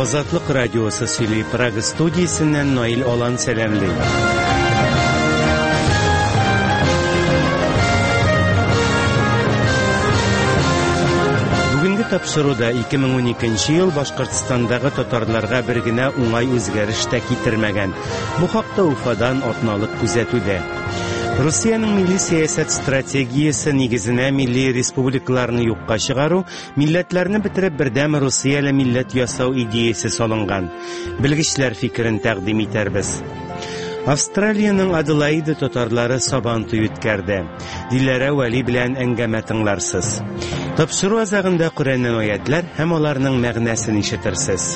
Азатлык радиосы сөйли Прага студиясеннән Наил Алан сәламлый. Бүгенге тапшыруда 2012 ел Башкортстандагы татарларга бер генә уңай үзгәреш тә китермәгән. Бу хакта Уфадан атналык күзәтүдә. Россиянең милли сәясәт стратегиясе нигезенә милли республикаларны юкка чыгару, милләтләрне бетереп бердәм Россияле милләт ясау идеясе салынган. Белгечләр фикерен тәкъдим итәрбез. Австралиянең Аделаида татарлары сабантуй үткәрде. Диләрә Вәли белән әңгәмә тыңларсыз. Тапшыру азагында Коръәннән аятлар һәм аларның мәгънәсен ишетерсез.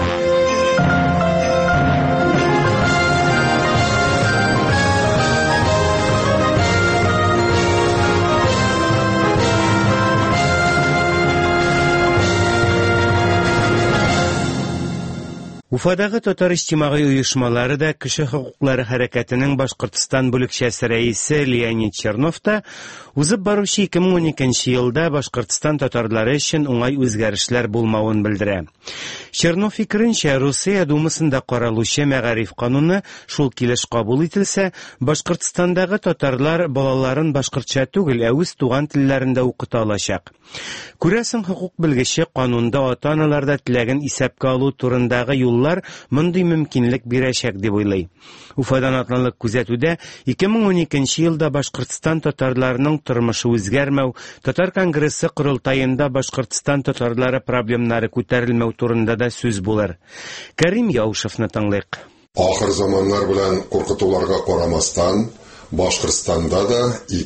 Уфадагы татар иҗтимагый оешмалары да кеше хокуклары хәрәкәтенең Башкортстан бүлекчәсе рәисе Леонид Чернов та узып баручы 2012 елда Башкортстан татарлары өчен уңай үзгәрешләр булмавын белдерә. Чернов фикеренчә, Русия Думасында каралучы мәгариф кануны шул килеш кабул ителсә, Башкортстандагы татарлар балаларын башкортча түгел, ә үз туган телләрендә укыта алачак. Күрәсең, хокук белгече канунда ата-аналарда теләген исәпкә алу турындагы юллар мондый мөмкинлек бирәчәк дип уйлый. Уфадан атналык күзәтүдә 2012 елда Башкортстан татарларының тормышы үзгәрмәү, Татар конгрессы корылтаенда Башкортстан татарлары проблемнары күтәрелмәү турында да сүз булыр. Кәрим Яушевны тыңлыйк. Ахыр заманнар белән куркытуларга карамастан, Башкортстанда да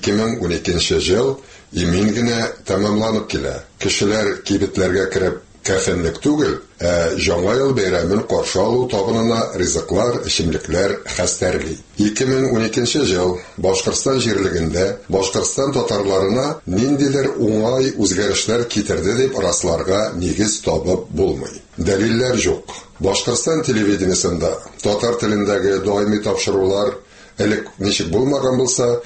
2012 ел имин генә тәмамланып килә. Кешеләр кибетләргә кереп кәфенлек түгел, жаңа ел бәйрәмен каршы алу табынына ризыклар, эчемлекләр хәстәрли. 2012 ел Башкортстан җирлегендә Башкортстан татарларына ниндидер уңай үзгәрешләр китерде дип расларга нигез табып булмый. Дәлилләр юк. Башкортстан телевидениесында татар телендәге даими тапшырулар элек ничек булмаган булса,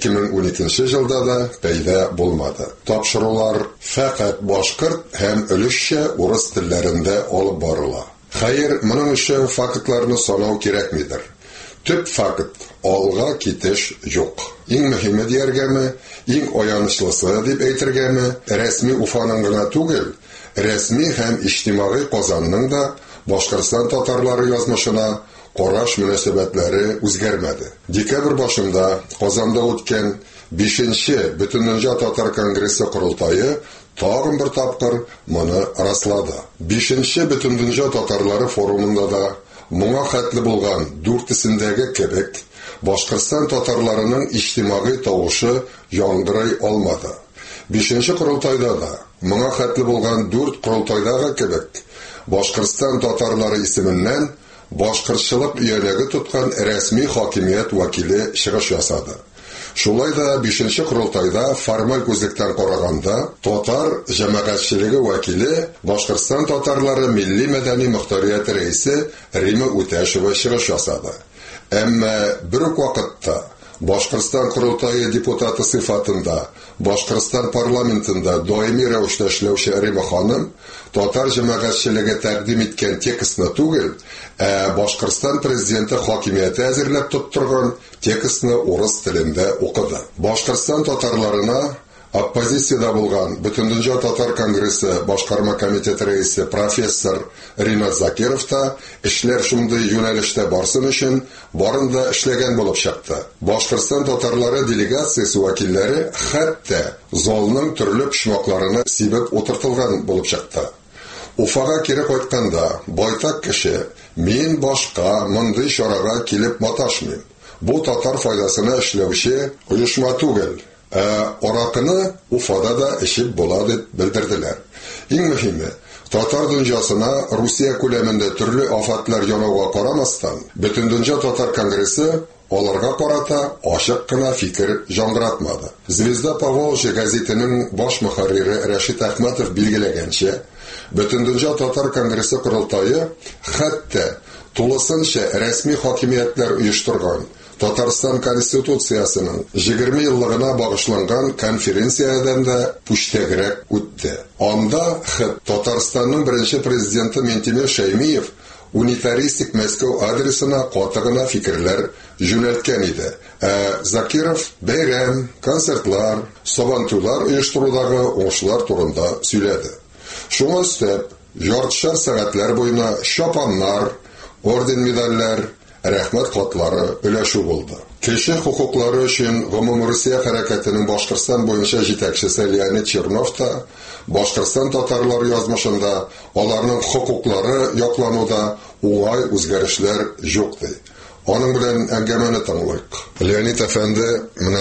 2012 елда да пәйда булмады. Тапшырулар фақат башкорт һәм өлешчә урыс телләрендә алып барыла. Хәер, моның өчен фактларны санау кирәкмидер. Төп факт алга китеш юк. Иң мөһиме дияргәме, иң аянычлысы дип әйтергәме, рәсми Уфаның гына түгел, рәсми һәм иҗтимагый Казанның да Башкортстан татарлары язмышына караш мөнәсәбәтләре үзгәрмәде. Декабрь башында Казанда үткән 5-нче Бөтендөнья татар конгрессы корылтайы тагын бер тапкыр моны раслады. 5-нче Бөтендөнья татарлары форумында да моңа хәтле булган 4-сендәге кебек Башкортстан татарларының иҗтимагый тавышы яңгырый алмады. 5-нче корылтайда да моңа хәтле булган 4 корылтайдагы кебек Башкортстан татарлары исеменнән башкортчылык ияләге тоткан рәсми хакимият вәкиле чыгыш ясады. Шулай да 5-нче корылтайда формаль күзлектән караганда татар җәмәгатьчелеге вәкиле Башкортстан татарлары милли мәдәни мөхтәрияте рәисе Рима Үтәшева чыгыш ясады. Әмма бер үк вакытта Башкортстан корылтайы депутаты сыйфатында Башкортстан парламентында даими рәвештә эшләүче Рима ханым татар җәмәгатьчелеге тәкъдим иткән текстны түгел, Башкортстан президенты хакимияте әзерләп тоттырган текстны урыс телендә укыды. Башкортстан татарларына оппозициядә булган Бөтендөнья татар конгрессы башкарма комитеты рәисе профессор Ринат Закиров та эшләр шундый юнәлештә барсын өчен барында эшләгән булып чыкты. Башкортстан татарлары делегациясе вәкилләре хәтта залның төрле почмакларына сибеп утыртылган булып чыкты. Уфага кире кайтканда байтак кеше мин башка мондый чарага килеп маташмыйм. Бу татар файдасына эшләүче оешма түгел. Оракыны Уфада да эшеп була дип белдерделәр. Иң мөһиме, татар дөньясына Русия күләмендә төрле афатлар янауга карамастан, Бөтендөнья татар конгрессы аларга карата ачык кына фикер яңгыратмады. Звезда Поволжья газетының баш мөхәррире Рәшит Әхмәтов билгеләгәнчә, Бөтендөнья татар конгрессы корылтайы хәтта тулысынча рәсми хакимиятләр оештырган Татарстан Конституциясының 20 еллыгына багышланган конференциядан да пүчтәгрәк үтте. Анда Татарстанның беренче президенты Ментимер Шәймиев унитаристик Мәскәү адресына катыгына фикерләр юнәлткән иде. Закиров бәйрәм, концертлар, сабантуйлар оештырудагы уңышлар турында сөйләде. Шуңа өстәп, яртышар сәгатьләр буена шапаннар, орден-медальләр, рәхмәт хатлары өләшү булды. Кеше хукуклары өчен Гомумрусия хәрәкәтенең Башкортстан буенча җитәкчесе Леонид Чернов та Башкортстан татарлары язмышында аларның хукуклары яклануда уңай үзгәрешләр юк ди. Аның белән әңгәмәне тыңлыйк. Леонид әфәнде, менә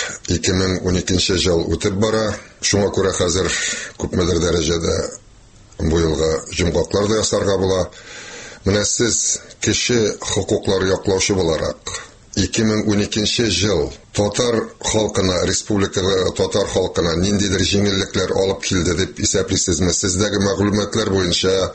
2012 ел үтеп бара. Шуңа күрә хәзер күпмедер дәрәҗәдә бу елга җомгаклар да ясарга була. Менә сез кеше хукуклары яклаучы буларак 2012 ел татар халкына, республикага татар халкына ниндидер җиңеллекләр алып килде дип исәплисезме? Сездәге мәгълүматлар буенча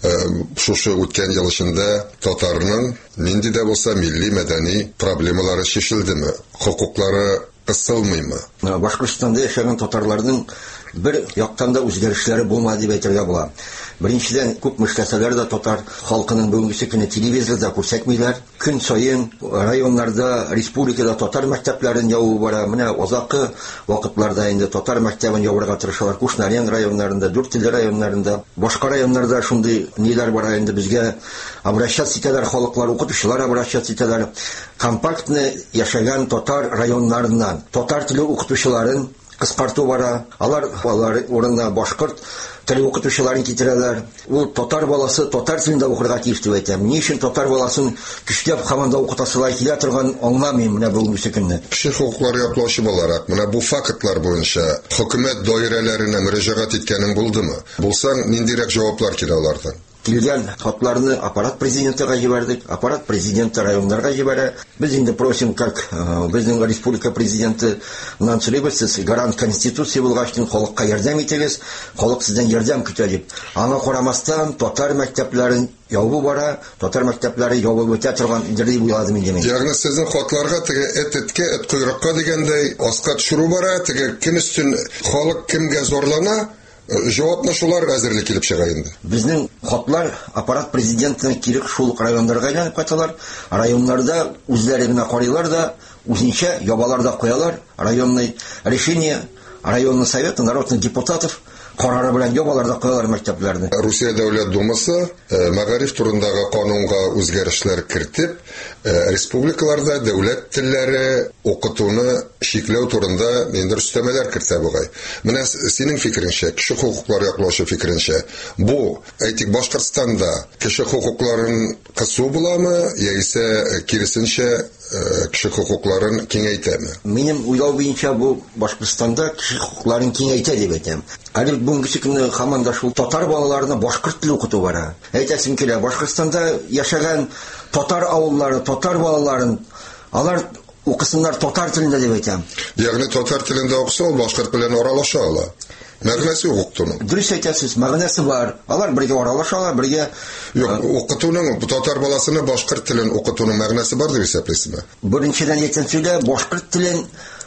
шушы үткән ел эчендә татарның нинди дә булса милли мәдәни проблемалары шешелдеме? Хукуклары кысылмыймы? Башкортстанда яшәгән татарларның бер яктан да үзгәрешләре булмады дип әйтергә була. Беренчедән, күп мөштәсәләр дә татар халкының бүгенге көне телевизорда күрсәтмиләр. Көн саен районнарда, республикада татар мәктәпләрен ябу бара. Менә узакы вакытларда инде татар мәктәбен ябырга тырышалар. Кушнарян районнарында, Дүртөйле районнарында, башка районнарда шундый ниләр бара инде безгә обращаться итәләр халыклар, укытучылар обращаться итәләр. Компактны яшәгән татар районнарыннан татар теле укытучыларын кыскарту бара. Алар урынына башкорт теле укытучыларын китерәләр. Ул татар баласы татар телендә укырга тиеш дип әйтәм. Ни өчен татар баласын көчләп һаманда укытасылар килә торган аңламыйм менә бүгенге көнне. Кеше хукуклары яклаучы буларак, менә бу фактлар буенча хөкүмәт даирәләренә мөрәҗәгать иткәнең булдымы? Булсаң, ниндирәк җаваплар килә алардан? Килгән хатларны аппарат президентыга җибәрдек. Аппарат президенты районнарга җибәрә. Без инде просим, как безнең республика президенты Нансурибов, сез гарант конституция булгач, халыкка ярдәм итегез, халык сездән ярдәм көтә дип. Аңа карамастан татар мәктәпләрен ябу бара, татар мәктәпләре ябылып үтә торган дип уйладым инде мин. Ягъни сезнең хатларга теге эткә, койрыкка дигәндәй аска төшерү бара, теге кем өстен халык кемгә зорлана? Җавапны шулар әзерлек килеп чыга инде. Безнең хатлар аппарат президентына кирәк шул районнарга әйләнеп кайталар. Районнарда үзләре генә карыйлар да, үзенчә ябалар да куялар. Районный решение, районный совет народных депутатов карары белән ябалар да куялар мәктәпләрне. Русия дәүләт думасы мәгариф турындагы канунга үзгәрешләр кертеп, республикаларда дәүләт телләре укытуны шикләү турында ниндидер өстәмәләр кертә бугай. Менә синең фикереңчә, кеше хукуклары яклаучы фикереңчә, бу әйтик Башкортстанда кеше хукукларын кысу буламы, яисә киресенчә кеше хукукларын киңәйтәме? Минем уйлау буенча бу Башкортстанда кеше хукукларын киңәйтә дип әйтәм. Әле бүгенге көнне һаман да шул татар балаларына башкорт теле укыту бара. Әйтәсем килә, Башкортстанда яшәгән татар авыллары, татар балаларын алар укысыннар татар телендә дип әйтәм. Ягъни татар телендә укыса, ул башкорт белән аралаша ала. Мәгънәсе укытуның. Дөрес әйтәсез, мәгънәсе бар. Алар бергә аралашалар, бергә. Юк, укытуның татар баласына башкорт телен укытуның мәгънәсе бар дип исәплисезме? Беренчедән әйткәндә, башкорт телен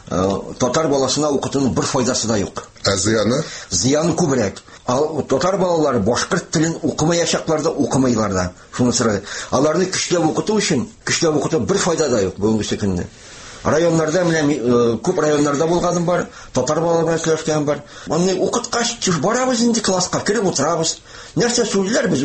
татар баласына укытуның бер файдасы да юк. Зыяны? Зыяны күбрәк. Татар балалары башкорт телен укымаячаклар да, укымыйлар да. Шуны сорый. Аларны көчләп укыту өчен, көчләп укыту бер файда да юк бүгенге көнне. Районнарда менә күп районнарда булганым бар, татар балалары сөйләшкән бар. Аны укыткач, барабыз инде класска кирип утырабыз. Нәрсә сөйләр без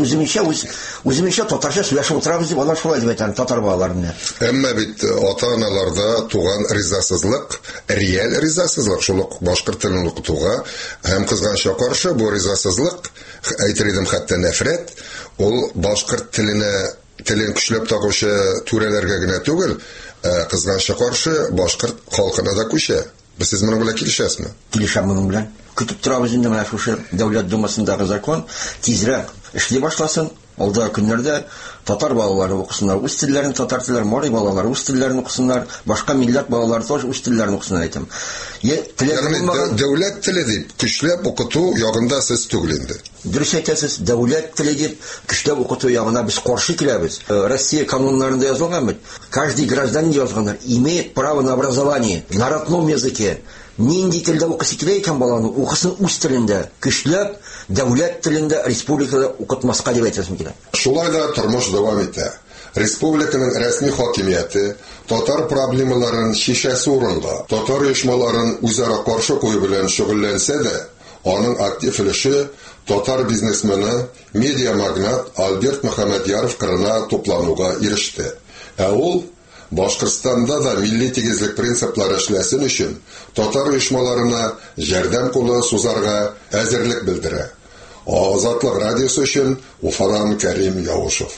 үземчә татарча сөйләшеп утырабыз дип алар шулай дип әйтәләр татар балаларына. Әмма бит ата-аналарда туган ризасызлык, реаль ризасызлык шул башкорт телен укытуга һәм кызганча каршы бу ризасызлык, әйтер идем хәтта нәфрәт, ул башкорт телен көчләп тагучы түрәләргә генә түгел, кызганча каршы башкорт халкына да күчә. Сез моның белән килешәсезме? Килешәм моның белән. Көтеп торабыз инде менә шушы дәүләт думасындагы закон тизрәк эшли башласын. Алда көннәрдә татар балалары укысыннар, үз телләрен татар телләре, морай балалары үз телләрен укысыннар, башка милләт балалары тоже үз телләрен укысыннар әйтәм. Дәүләт теле дип көчләп укыту ягында сез түгел инде. Дөрес әйтәсез, дәүләт теле дип көчләп укыту ягына без каршы киләбез. Россия кануннарында язылган бит. Каждый гражданин язганнар имеет право на образование на родном языке. Нинди телдә укысы килә икән баланы, укысын үз телендә, көчләп дәүләт телендә республикада укытмаска дип әйтәсем килә. Шулай да тормыш дәвам итә. Республиканың рәсми хакимияте татар проблемаларын шишәсе урында, татар оешмаларын үзара каршы кую белән шөгыльләнсә дә, аның актив өлеше татар бизнесмены, медиа магнат Альберт Мөхәммәдьяров кырына туплануга иреште. Ә ул Башкортстанда да милли тигезлек принциплары эшләсен өчен татар оешмаларына ярдәм кулы сузарга әзерлек белдерә. Азатлык радиосы өчен Уфадан Кәрим Яушев.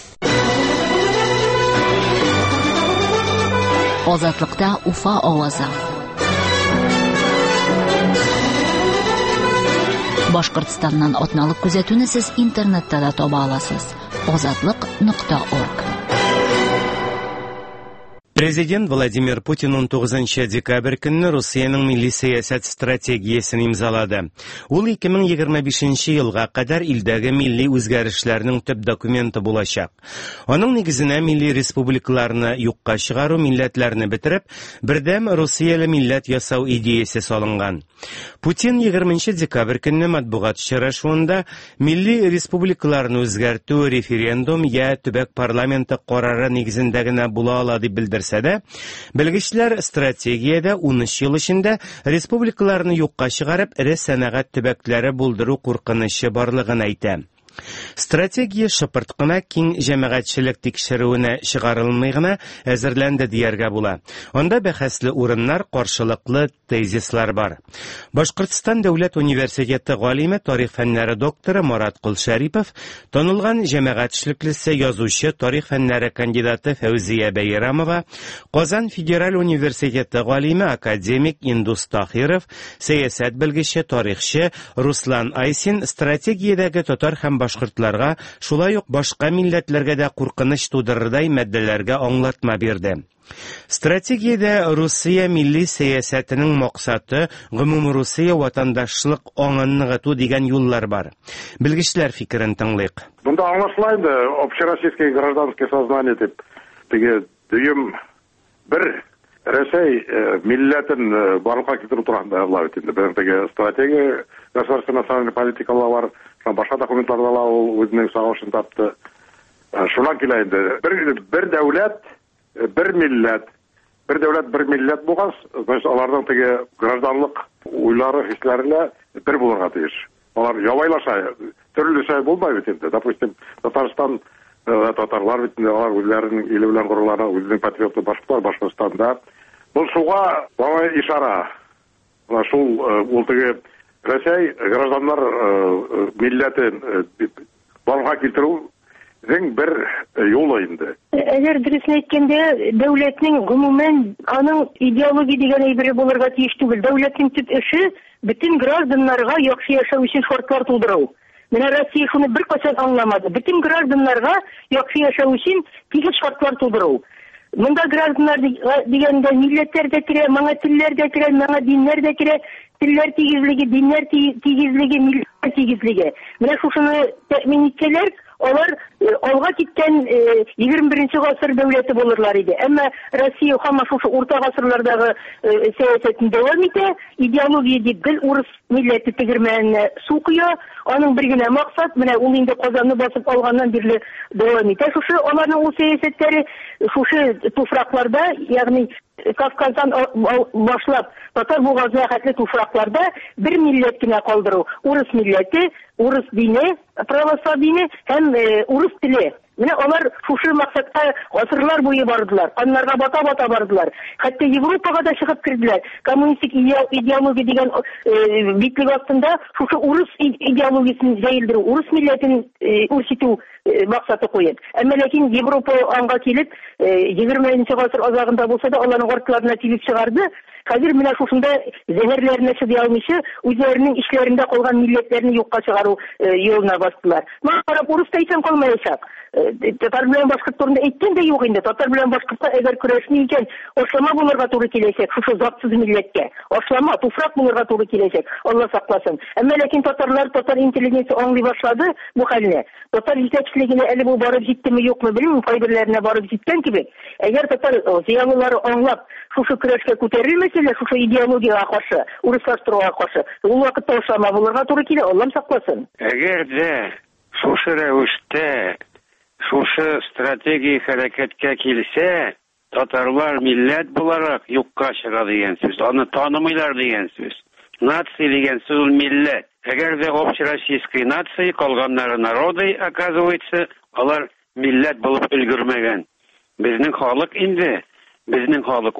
Азатлыкта Уфа авазы. Башкортстаннан атналык күзәтүне сез интернетта да таба аласыз. Azatlıq.org. Президент Владимир Путин 19 декабрь көнне Россиянең милли сәясәт стратегиясен имзалады. Ул 2025 елга кадәр илдәге милли үзгәрешләрнең төп документы булачак. Аның нигезенә милли республикаларны юкка чыгару, милләтләрне бетереп, бердәм Россияле милләт ясау идеясе салынган. Путин 20 декабрь көнне матбугат очрашуында милли республикаларны үзгәртү референдум я төбәк парламенты карары нигезендә генә була ала дип белдерсә дә, белгечләр стратегиядә 13 ел эчендә республикаларны юкка чыгарып, эре сәнәгать төбәкләре булдыру куркынычы барлыгын әйтә. Стратегия шыпырт кына киң җәмәгатьчелек тикшерүенә чыгарылмый гына әзерләнде дияргә була. Анда бәхәсле урыннар, каршылыклы тезислар бар. Башкортстан дәүләт университеты галиме, тарих фәннәре докторы Марат Кулшарипов, танылган җәмәгатьчелеклесе язучы, тарих фәннәре кандидаты Фәүзия Бәйрәмова, Казан федераль университеты галиме, академик Индус Тахиров, сәясәт белгече, тарихчы Руслан Айсин стратегиядәге татар һәм башкортларга, шулай ук башка милләтләргә дә куркыныч тудырырдай мәддәләргә аңлатма бирде. Стратегиядә Россия милли сәясәтенең максаты гомумрусия ватандашлык аңын ныгыту дигән юллар бар. Белгечләр фикерен тыңлыйк. Бунда аңлашылайды, общероссийское гражданское сознание дип, теге дөйем бер Рәсәй милләтен барлыкка китерү турында була бит инде. Теге стратегия, государственная национальная политикалар бар, башка документларда да ул үзенең сагышын тапты. Шуңа килә инде. Бер дәүләт, бер милләт. Бер дәүләт, бер милләт булгас, аларның теге гражданлык уйлары, хисләренә бер булырга тиеш. Алар ябайлаша, төрлечә булмай бит инде. Допустим, Татарстан татарлар бит инде, алар үзләренең иле белән горурлана, үзенең патриотлы Башкортстанда. Бу шуга бала ишара. Шул ул теге Рәсәй гражданнар милләтен барлыкка китерү бер юлы инде. Әгәр дөресен әйткәндә, дәүләтнең гомумән аның идеология дигән әйбере булырга тиеш түгел. Дәүләтнең төп эше бөтен гражданнарга яхшы яшәү өчен шартлар тудыру. Менә Россия шуны беркайчан аңламады. Бөтен гражданнарга яхшы яшәү өчен тигез шартлар тудыру. Монда гражданнар дигәндә милләтләр дә керә, моңа телләр дә керә, моңа диннәр дә керә, телләр тигезлеге, диннәр тигезлеге, милләт тигезлеге. Менә шушыны тәэмин итсәләр, алар алга киткән 21 гасыр дәүләте булырлар иде. Әмма Россия һәм шушы урта гасырлардагы сәясәтен дәвам итә, идеология дип гел урыс милләте тегермәненә су куя, аның бер генә максат, менә ул инде Казанны басып алганнан бирле дәвам итә. Шушы аларның ул сәясәтләре шушы туфракларда, ягъни Кавказдан башлап татар бугазына хәтле туфракларда бер милләт кенә калдыру. Урыс милләте, урыс дине, православ дине һәм урыс теле. Менә алар шушы максатка гасырлар буе бардылар. Анларга бата-бата бардылар. Хәтта Европага да чыгып кирделәр. Коммунистик идеология дигән битлек астында шушы урыс идеологиясын җәелдерү, урыс милләтен үрсетү максаты куеп. Әмма ләкин Европа аңга килеп 20 гасыр азагында булса да аларның артларына тилеп чыгарды. Хәзер менә шушында зәһәрләренә чыдый алмыйча, үзләренең эшләрендә калган милләтләрне юкка чыгару юлына бастылар. Моңа карап урыс та исән калмаячак. татар белән башкорт турында әйткән дә юк инде. Татар белән башкортта әгәр көрәшми икән, ашлама булырга туры киләчәк, шушы затсыз милләткә. Ашлама, туфрак булырга туры киләчәк. Алла сакласын. Әмма ләкин татарлар, татар интеллигенция аңлый башлады бу хәлне. Татар җитәкчелегенә әле бу барып җиттеме юкмы белмим, кайберләренә барып җиткән кебек. Әгәр татар зыялылары аңлап, шушы көрәшкә күтәрелмәсәләр, шушы идеологиягә каршы, урыслаштыруга каршы, ул вакытта ашлама булырга туры килә. Алла сакласын. Әгәр дә шушы рәвештә, шушы стратегия хәрәкәткә килсә, татарлар милләт буларак юкка чыга дигән сүз. Аны танымыйлар дигән сүз. Нация дигән сүз ул милләт. Әгәр дә общероссийская нация, калганнары народы, оказывается, алар милләт булып өлгермәгән. Безнең халык инде, безнең халык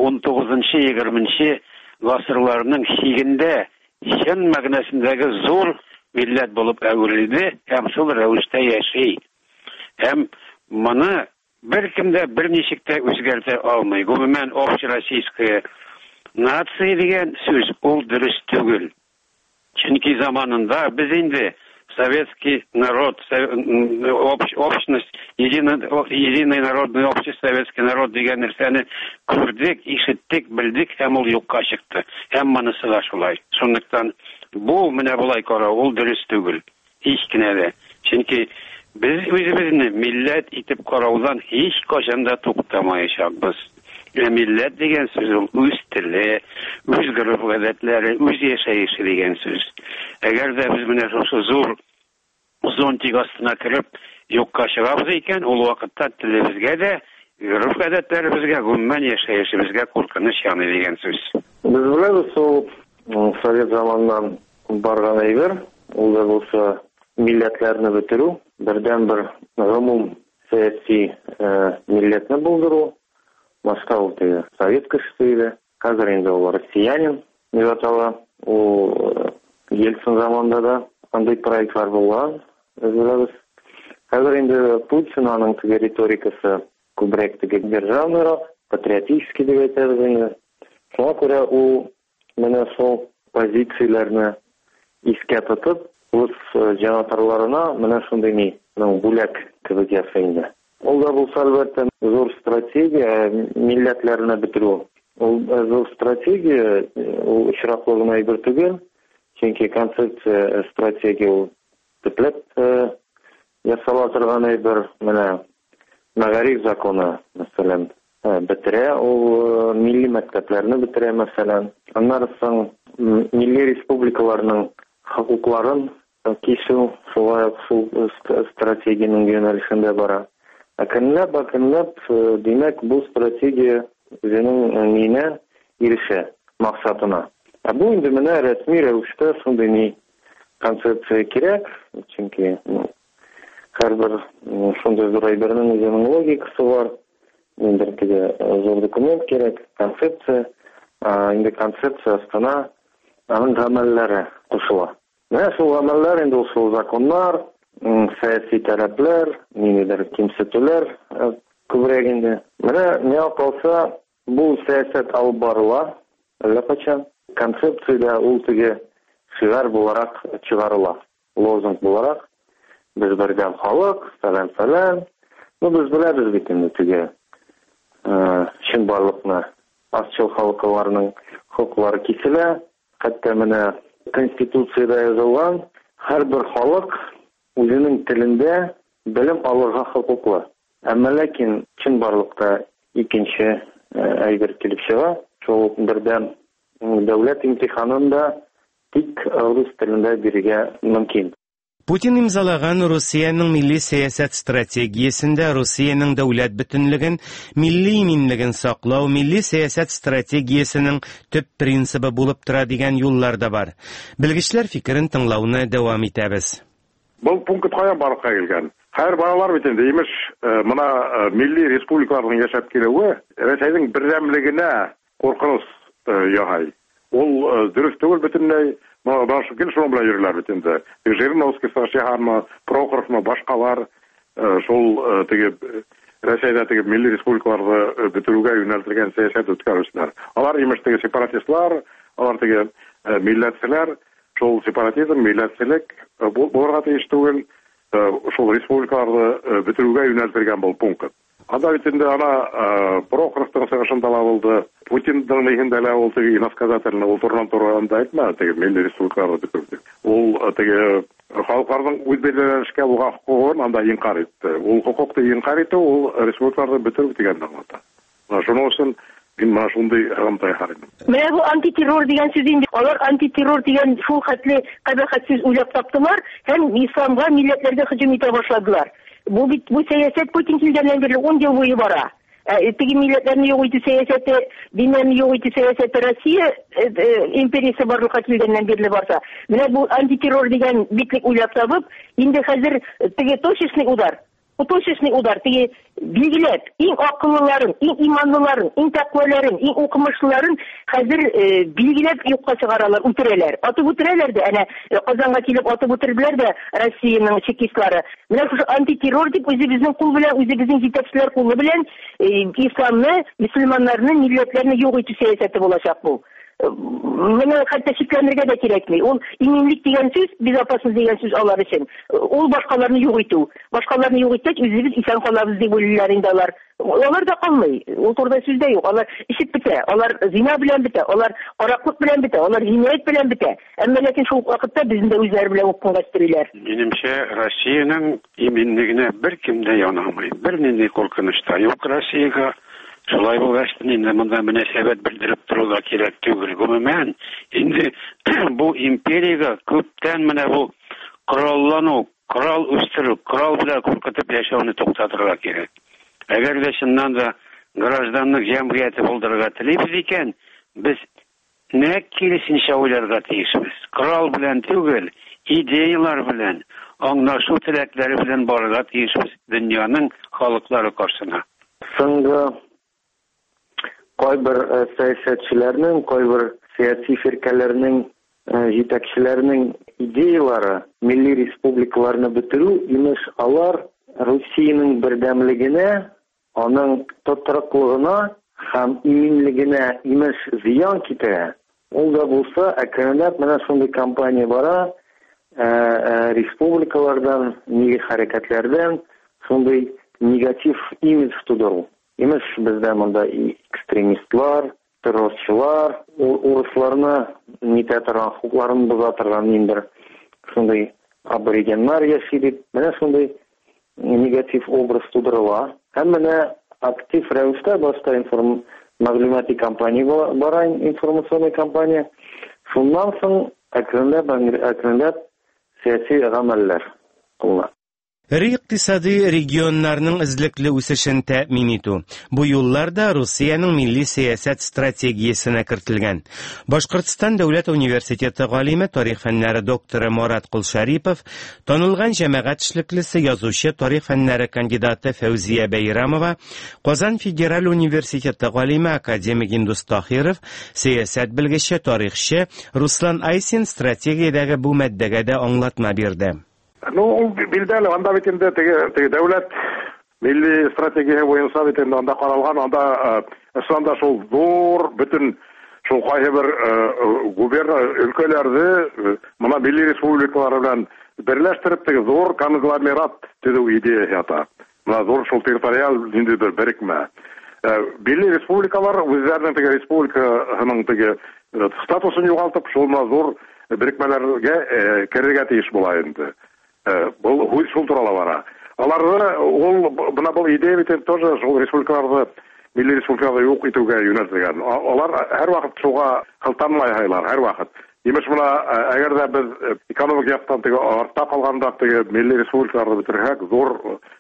19-20 гасырларның чигендә чын мәгънәсендәге зур милләт булып әверелде һәм шул рәвештә яши. Һәм моны беркем дә берничек тә үзгәртә алмый. Гомумән общероссийская нация дигән сүз ул дөрес түгел. Чөнки заманында без инде советский народ, общность, единый народный общество, советский народ дигән нәрсәне күрдек, ишеттек, белдек һәм ул юкка чыкты. Һәм монысы да шулай. Шунлыктан бу менә булай карау ул дөрес түгел. Һич кенә дә. Чөнки без үзебезне милләт итеп караудан һич кашан да туктамаячакбыз. Милләт дигән сүз ул үз теле, үз гореф-гадәтләре, үз яшәеше дигән сүз. Әгәр дә без менә шушы зур зонтик астына кереп юкка чыгабыз икән, ул вакытта телебезгә дә, гореф-гадәтләребезгә, гомумән яшәешебезгә куркыныч яный дигән сүз. Без беләбез, ул совет заманынан барган әйбер, ул да булса милләтләрне бетерү, бердән-бер гомум сәяси милләтне булдыру. Башка ул теге совет кешесе иде. Хәзер инде ул россиянин дип атала. Ул Ельцин заманында да андый проектлар булган. Хәзер инде Путин аның теге риторикасы күбрәк теге державныйрак, патриотический дип әйтәбез инде. Шуңа күрә ул менә шул позицияләрне искә тотып, үз җанатарларына менә шундый бүләк кебек ясый инде. Ул да булса әлбәттә зур стратегия милләтләрне бетерү. Ул зур стратегия, ул очраклы гына әйбер түгел, чөнки концепция стратегия ул төпләп ясала торган әйбер, менә мәгариф законы, мәсәлән, бетерә, ул милли мәктәпләрне бетерә, мәсәлән. Аннары соң милли республикаларның хокукларын кисү, шулай шул стратегияның юнәлешендә бара. Акынлап, димәк, бу стратегия үзенең нинә ирешә максатына. Бу инде менә рәсми рәвештә шундый концепция кирәк, чөнки һәрбер шундый зур әйбернең үзенең логикасы бар. Инде теге зур документ кирәк, концепция. Инде концепция астына аның гамәлләре кушыла. Менә шул гамәлләр инде ул законнар, сәяси таләпләр, ниндидер кимсетүләр күбрәк инде. Менә миңа калса, бу сәясәт алып барыла, әллә качан. Концепциядә ул теге шигар буларак чыгарыла, лозунг буларак. Без бердәм халык, фәлән. Без беләбез бит инде теге чынбарлыкны. Асчыл халыкларның хокуклары киселә, хәтта менә Конституцияда язылган, һәрбер халык үзенең телендә белем алырга хокуклы. Әмма ләкин чынбарлыкта икенче әйбер килеп чыга. Шул бердәм дәүләт имтиханында тик рус телендә бирергә мөмкин. Путин имзалаган Русиянең милли сәясәт стратегиясендә Русиянең дәүләт бөтенлеген, милли иминлеген саклау, милли сәясәт стратегиясенең төп принцибы булып тора дигән юллар да бар. Белгечләр фикерен тыңлауны дәвам итәбез. Бұл пункт каян барлыкка килгән? Хәер балалар бит инде, имеш, мына милли республикаларның яшәп килүе Рәсәйнең бердәмлегенә куркыныч яһай. Ул дөрес түгел бөтенләй. Башы кил шуның белән йөриләр бит инде. Жириновский шәһәрме, Прохоровмы, башкалар шул теге Рәсәйдә теге милли республикаларны бетерүгә юнәлтелгән сәясәт үткәрүчеләр. Алар имеш теге сепаратистлар, алар теге милләтчеләр, шул сепаратизм, милләтчелек булырга тиеш түгел. шул республикаларны бетерүгә юнәлтелгән был пункт. Анда бит инде ана Прохоровтың сыгышында ла булды, Путиндың нигендә ла ул теге иносказательный ул турыдан әйтмә, теге милли республикаларны бетерү. Ул теге халыкларның үз белгечләшкә булган хукугын анда инкар итте. Ул хукукты инкар итү ул республикаларны бетерү дигән аңлата. Шуның өчен мин моны шундый ырымтай карыйм. Менә бу антитеррор дигән сүз инде. Алар антитеррор дигән шул хәтле кабахәтсез уйлап таптылар һәм исламга, милләтләргә һөҗүм итә башладылар. Бу сәясәт Путин килгәннән бирле 10 ел буе бара. Теге милләтләрне юк итү сәясәте, диннәрне юк итү сәясәте Россия империясе барлыкка килгәннән бирле барса. Менә бу антитеррор дигән битлек уйлап табып, инде хәзер теге точечный удар. Точечный удар, теге билгеләп, иң акыллыларын, иң иманлыларын, иң тәкъваларын, иң укымышлыларын хәзер билгеләп юкка чыгаралар, үтерәләр. Атып үтерәләр дә, әнә Казанга килеп атып үтерделәр дә Россиянең чекистлары. Менә шушы антитеррор дип үзебезнең кул белән, үзебезнең җитәкчеләр кулы белән исламны, мөселманнарны, милләтләрне юк итү сәясәте булачак бу. Менә хәтта шикләнергә дә кирәкми. Ул иминлек дигән сүз, безопасность дигән сүз алар өчен. Ул башкаларны юк итү. Башкаларны юк итсәк, үзебез исән калабыз дип уйлыйлар инде алар. Алар да калмый. Ул турыда сүз дә юк. Алар ишеп бетә. Алар зина белән бетә. Алар араклык белән бетә. Алар җинаять белән бетә. Әмма ләкин шул вакытта безне үзләре белән укканга стериләр. Минемчә, Россиянең иминлегенә беркем дә янамый. Бернинди куркыныч та юк Россиягә. Шулай булгач, инде монда мөнәсәбәт белдереп торырга кирәк түгел. Гомумән, инде бу империягә күптән менә бу кораллану, корал үстерү, корал белән куркытып яшәүне туктатырга кирәк. Әгәр дә чыннан да гражданлык җәмгыяте булдырырга телибез икән, без нәкъ киресенчә уйларга тиешбез. Корал белән түгел, идеялар белән, аңлашу теләкләре белән барырга тиешбез дөньяның халыклары каршына. Соңгы кайбер сәясәтчеләрнең, кайбер сияси фиркәләрнең, җитәкчеләрнең идеялары милли республикаларны бетерү, имеш алар Россиянең бердәмлегенә, аның тотрыклыгына һәм иминлегенә имеш зыян китерә. Ул да булса, әкренләп менә шундый кампания бара, республикалардан, милли хәрәкәтләрдән шундый негатив имидж тудыру. Имеш бездә монда экстремистлар, террорчылар, урысларны нитә торган, хукларын боза торган ниндер шундый аборигеннар яши дип, менә шундый негатив образ тудырыла. Һәм менә актив рәвештә башта мәгълүмати кампания бара, информационный кампания. Шуннан соң әкренләп сәяси гамәлләр кылына. Икътисади регионнарның эзлекле үсешен тәэмин итү. Бу юлларда Россиянең милли сәясәт стратегиясенә кертелгән. Башкортстан дәүләт университеты галиме, тарих фәннәре докторы Марат Кулшарипов, танылган җәмәгать эшлеклесе, язучы, тарих фәннәре кандидаты Фәүзия Бәйрәмова, Казан федераль университеты галиме, академик Индус Тахиров, сәясәт белгече, тарихчы Руслан Айсин стратегиядәге бу мәддәгә дә аңлатма бирде. Ну, билдәле, анда бит инде теге дәүләт милли стратегия буенча бит инде анда каралган, анда исламда шул зур бөтен шул кайбер бер губерния өлкәләрне моны милли республикалар белән берләштереп теге зур конгломерат төзү идеясе ята. Моны зур шул территориаль инде бер берекмә. Милли республикалар үзләренең теге республиканың теге статусын югалтып, шул зур берекмәләргә керергә тиеш була инде. Бұл шул туралы бара. Аларны бuna бұл идея бит тоже шул республикаларны, милли республикаларны юк итүгә юнәлтелгән. Алар һәр вакыт шуга кылтанмай хайлар, һәр вакыт. Имеш моны әгәр дә без экономик яктан теге артта калганда теге милли республикаларны бетерһәк, зур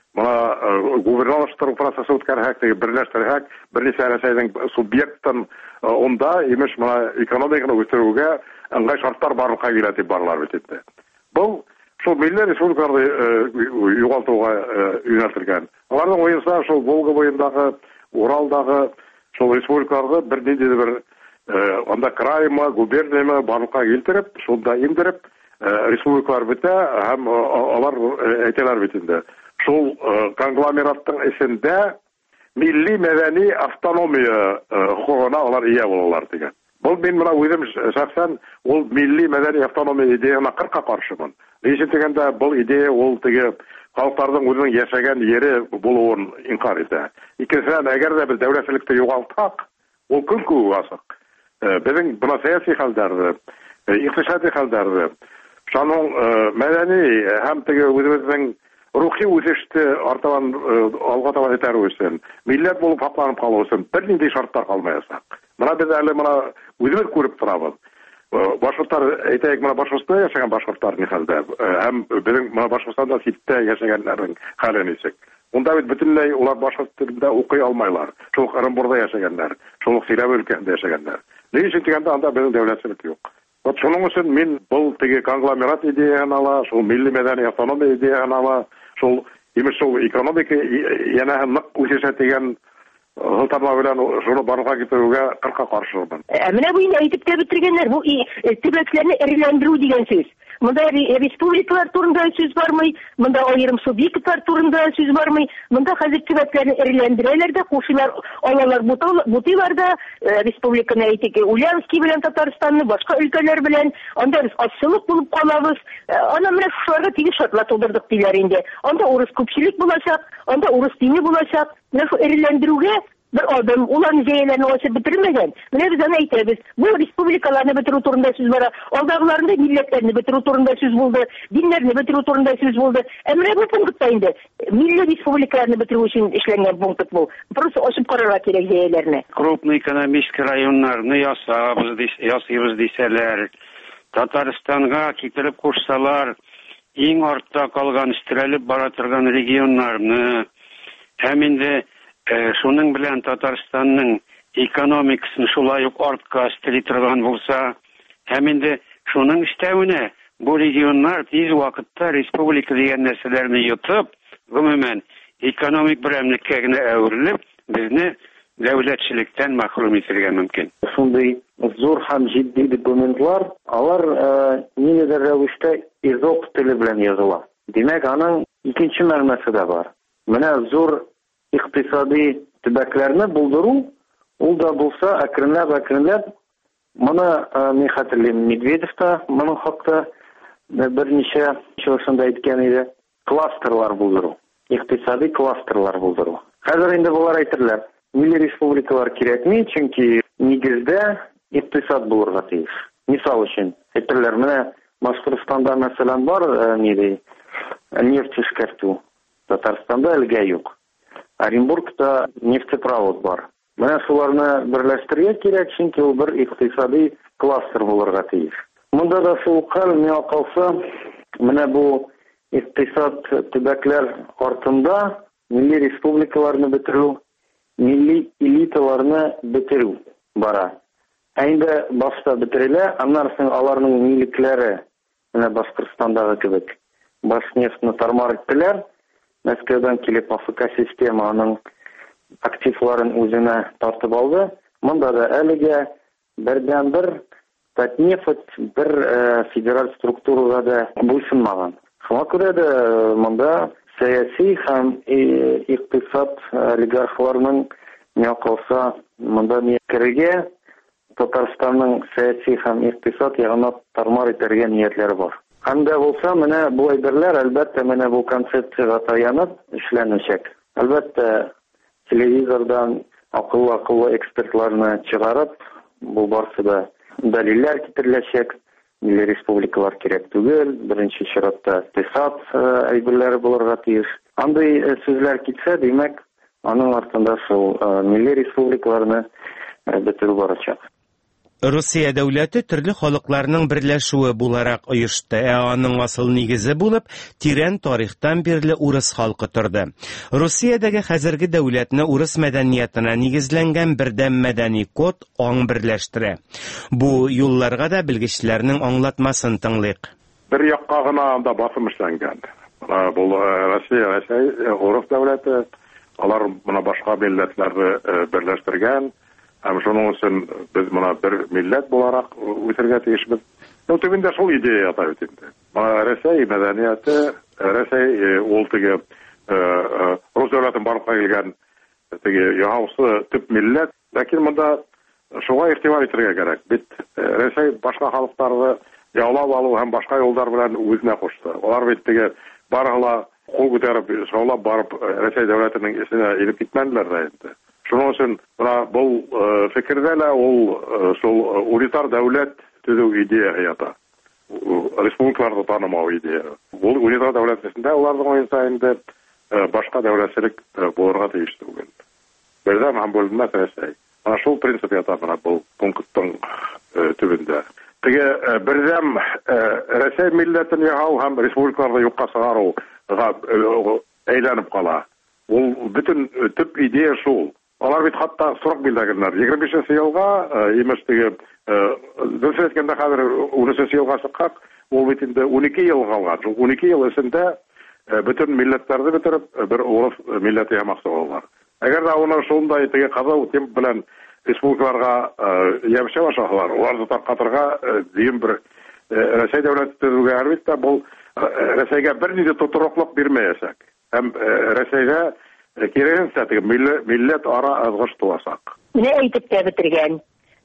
моны губерналаштыру процессы үткәрһәк, теге берләштерһәк, берничә рәсәйнең субъектын онда имеш моны экономиканы үстерүгә ыңгай шартлар барлыкка килә дип барлар бит инде. Бұл шул милли республикаларны югалтуга юнәлтелгән. Аларның уенса шул Волга буендагы, Уралдагы шул республикаларны бер нинди бер анда краймы, губерниямы барлыкка килтереп, шунда индереп, республикалар бетә һәм алар әйтәләр бит инде. Шул конгломераттың эчендә милли мәдәни автономия хукугына алар ия булалар дигән. Бұл мен мына өзім шахсан ол милли мәдәни автономия идеясына қырқа қаршымын. Нешін дегенде бұл идея ол теге халықтардың өзінің яшәгән ері болуын инкар итә. Икенчедән, әгәр дә без дәүләтчелекте югалтсак, ул көн күк асык. Безнең бuna сәяси хәлләр, икътисади хәлләр, шуның мәдәни һәм теге үзебезнең рухи үсеште артабан алга таба итәр өчен, милләт булып хакланып калу өчен бернинди шарттар калмаясак. Мына без әле мына үзебез күреп торабыз. Башкортлар әйтәйек, мына Башкортстанда яшәгән башкортлар ни хәлдә, һәм безнең мына Башкортстанда ситтә яшәгәннәрнең хәле ничек. Унда бит бөтенләй улар башкорт телендә укый алмайлар. Шул Оренбургда яшәгәннәр, шул Силәбе өлкәсендә яшәгәннәр. Ничек дигәндә анда безнең дәүләтчелек юк. Вот шуның өчен мин бұл теге конгломерат идеяны ала, шул милли мәдәни автономия идеяны ала, шул имеш шул экономика янә нык үсешә дигән Гылтама белән шуны барлыкка китерүгә кырка каршымын. Менә бу инде әйтеп тә бетергәннәр, бу төбәкләрне эреләндерү дигән сүз. Монда республикалар турында сүз бармый, монда аерым субъектлар турында сүз бармый, монда хәзер төбәкләрне эреләндерәләр дә, кушылар алалар бутыйлар да, республиканы әйтик, Ульяновский белән Татарстанны, башка өлкәләр белән, анда без ассылык булып калабыз. Ана менә шуларга тиге шартлар тудырдык диләр инде. Анда урыс күпчелек булачак, анда урыс дине булачак. Менә шу эреләндерүгә bir adam ulan zeylerini açıp bitirmeden, ne biz ana aytırız, bu respublikalarını bitiru turunda söz var, aldağlarında milletlerini bitiru turunda söz buldu, dinlerini bitiru turunda söz buldu. Emre bu punktta indi. Milli respublikalarını bitiru için işlenen punkt bu. Просто açıp kararlar gerek zeylerini. Крупный экономический районнарны ясыйбыз дисәләр, Татарстанга китереп кушсалар, иң артта калган истерелеп бара торган регионнарны, һәм инде шуның белән Татарстанның экономикасын шулай ук артка өстери торган булса, һәм инде шуның өстәвенә бу регионнар тиз вакытта республика дигән нәрсәләрне йотып, гомумән экономик берәмлеккә генә әверелеп, безне дәүләтчелектән мәхрүм итәргә мөмкин. Шундый зур һәм җитди документлар, алар ниндидер рәвештә изоп теле белән языла. Димәк, аның икенче мәгънәсе дә бар. Менә зур икътисади төбәкләрне булдыру, ул да булса әкренләп, моны мин хәтерлим, Медведев та моның хакта берничә чыгышында әйткән иде, кластерлар булдыру, икътисади кластерлар булдыру. Хәзер инде булар әйтерләр, милли республикалар кирәкми, чөнки нигездә икътисад булырга тиеш. Мисал өчен, әйтерләр, менә Башкортстанда мәсәлән бар, нефть эшкәртү, Татарстанда әлегә юк. Оренбургта нефтепровод бар. Менә шуларны берләштерергә кирәк, чөнки ул бер икътисади кластер булырга тиеш. Монда да шул хәл миңа калса, менә бу икътисад төбәкләр артында милли республикаларны бетерү, милли элиталарны бетерү бара. Инде башта бетерелә, аннан соң аларның миллекләре, менә Башкортстандагы кебек, Башнефтьне тармар иттеләр. Мәскәүдән килеп АФК система аның активларын үзенә тартып алды. Монда да әлегә бердән-бер Татнефть бер федераль структурага да буйсынмаган. Шуңа күрә дә монда сәяси һәм икътисад олигархларның миңа калса монда керергә Татарстанның сәяси һәм икътисад ягына тармар итәргә ниятләре бар. Һәм дә булса, менә бу әйберләр әлбәттә менә бу концепцияга таянып эшләнәчәк. Әлбәттә телевизордан акыллы экспертларны чыгарып, бу барсы да дәлилләр китереләчәк. Милли республикалар кирәк түгел, беренче чиратта икътисад әйберләре булырга тиеш. Андый сүзләр китсә, димәк, аның артында шул милли республикаларны бетерү барачак. Русия дәүләте төрле халыкларның берләшүе буларак оешты, аның асыл нигезе булып, тирән тарихтан бирле урыс халкы торды. Русиядәге хәзерге дәүләтне урыс мәдәниятына нигезләнгән бердәм мәдәни код аң берләштерә. Бу юлларга да белгечләрнең аңлатмасын тыңлыйк. Бер якка гына анда басым эшләнгән. Бу Россия урыс дәүләте, алар моны башка милләтләрне берләштергән. Һәм шуның өчен без моны бер милләт буларак үтәргә тиешбез. Төбендә шул идея ята бит инде. Россия мәдәнияте, Россия ул теге рус дәүләтен барлыкка килгән теге яһаусы төп милләт, ләкин монда Шуңа игътибар итәргә кирәк. Бит Рәсәй башка халыкларны яулап алу һәм башка юллар белән үзенә кушты. Алар бит теге барыгыла кул күтәреп, шаулап барып Рәсәй дәүләтенең исенә инеп китмәделәр дә инде. Шуның өчен бу фикердә лә ул шул унитар дәүләт төзү идеясы ята. Республикаларда танымау идея. Бу унитар дәүләтендә уларның уенса инде башка дәүләтчелек булырга тиеш түгел. Бердәм һәм бүленмәс Рәсәй. Ана шул принцип ята бу пункттың төбендә. Теге бердәм Рәсәй милләтен яһау һәм республикаларда юкка сыгаруга әйләнеп кала. Ул бөтен төп идея шул. Алар бит хатта срок билгеләгәннәр. 25 елга имеш теге дөрес әйткәндә хәзер 13 елга чыккан, ул бит инде 12 ел калган. Шул 12 ел эчендә бөтен милләтләрне бетереп бер урыс милләте ямакчы булалар. Әгәр дә аны шундай теге казау темп белән республикаларга ябыша башласалар, уларны таркатырга дигән бер Рәсәй дәүләте төзүгә әлбәттә бу Рәсәйгә бернинди тотыроклык бирмәячәк. Һәм Рәсәйгә кирәксә теге милләт ара азгыш туасак. Менә әйтеп тә бетергән.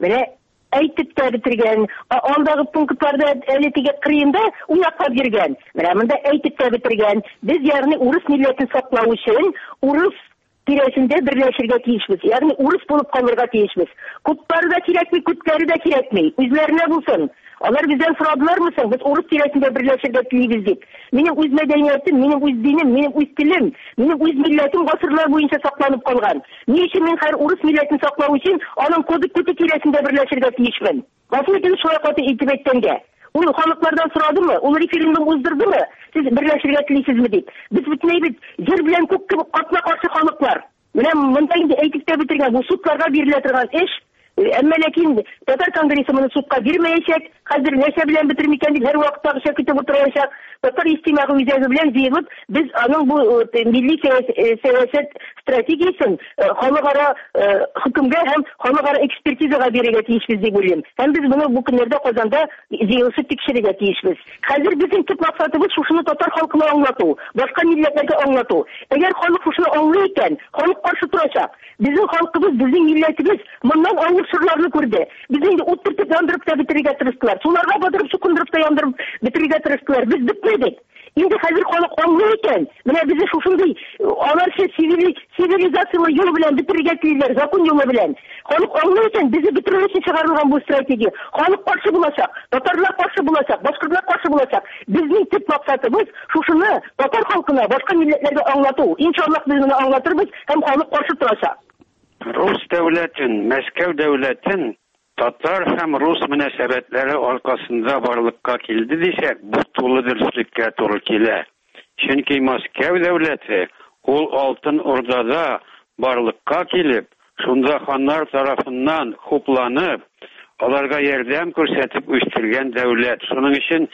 Алдагы пунктларда әле теге кырында уяклап йөргән. Менә монда әйтеп тә бетергән. Без ягъни урыс милләтен саклау өчен урыс тирәсендә берләшергә тиешбез. Ягъни урыс булып калырга тиешбез. Күпләре дә кирәкми, күпләре дә кирәкми. Үзләренә булсын. Алар бездән сорадылармы соң, без урыс тирәсендә берләшергә телибез дип. Минем үз мәдәниятем, минем үз динем, минем үз телем, минем үз милләтем гасырлар буенча сакланып калган. Ни өчен мин һәр урыс милләтен саклау өчен аның коды тирәсендә берләшергә тиешмен? Гафу шулай каты итеп әйткәнгә. Ул халыклардан сорадымы? Ул референдум уздырдымы? Сез берләшергә телисезме дип. Без бит җир белән күк кебек катна-каршы халыклар. Менә монда инде әйтеп тә бетергән, бу судларга бирелә торган эш. Әмма ләкин Татар Конгрессы моны судка бирмәячәк. Хәзер нәрсә белән бетермикән дип һәр вакытта көтеп утырачак. Татар истимагы үзәге белән җыелып, без аның бу милли сәясәт стратегиясен халыкара хөкемгә һәм халыкара экспертизага бирергә тиешбез дип уйлыйм. Һәм без моны бу көннәрдә Казанда җыелышып тикшерергә тиешбез. Хәзер безнең төп максатыбыз шушыны татар халкына аңлату, башка милләтләргә аңлату. Әгәр халык шушыны аңлый икән, халык каршы торачак. Безнең халкыбыз, безнең милләтебез моннан авыр сырларны күрде. Без инде ут төртеп яндырып та бетергә тырыштылар. Суларга батырып, сукындырып та яндырып бетергә тырыштылар. Без бетмәдек. Инде хәзер халык аңлый икән. Менә безне шушындый аларча цивилизациялы юл белән бетергә телиләр, закон юлы белән. Халык аңлый икән, безне бетерү өчен чыгарылган бу стратегия. Халык каршы булачак, татарлар каршы булачак, башкортлар каршы булачак. Безнең төп максатыбыз шушыны татар халкына, башка милләтләргә аңлату. Иншаллах без моны аңлатырбыз һәм халык каршы торачак. Рус дәүләтен, Мәскәү дәүләтен татар һәм рус мөнәсәбәтләре аркасында барлыкка килде дисәк, бу тулы дөреслеккә туры килә. Чөнки Мәскәү дәүләте ул Алтын Ордада барлыкка килеп, шунда ханнар тарафыннан хупланып, аларга ярдәм күрсәтеп үстергән дәүләт. Шуның өчен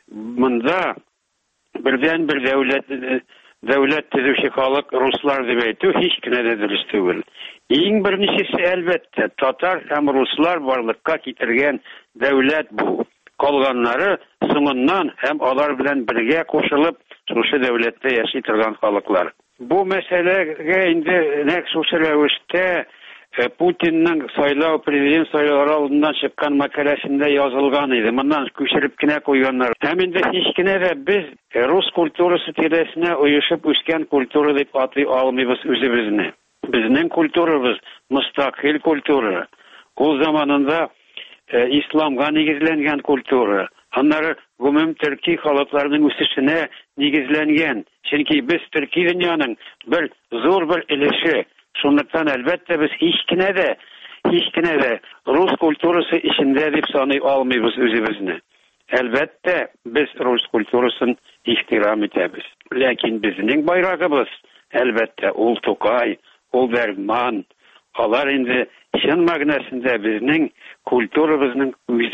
монда бердән-бер дәүләт төзүче халык руслар дип әйтү һич кенә дә дөрес түгел. Иң беренчесе әлбәттә татар һәм руслар барлыкка китергән дәүләт бу. Калганнары соңыннан һәм алар белән бергә кушылып шушы дәүләттә яши торган халыклар. Бу мәсьәләгә инде нәкъ шушы рәвештә Путинның президент сайлаулары алдыннан чыккан мәкаләсендә язылган иде. Моннан күчереп кенә куйганнар. Һәм инде һич кенә дә без рус культурасы тирәсенә оешып үскән культура дип атый алмыйбыз үзебезне. Безнең культурабыз мустақил культура. Ул заманында исламга нигезләнгән культура. Аннары гомум төрки халыкларының үсешенә нигезләнгән. Чөнки без төрки дөньяның бер зур бер өлеше. Шунлыктан әлбәттә без һич кенә дә рус культурасы ишендә дип саный алмыйбыз үзебезне. Әлбәттә без рус культурасын ихтирам итәбез. Ләкин безнең байрагыбыз әлбәттә ул Тукай, ул Бергман. Алар инде чын мәгънәсендә безнең культурабызның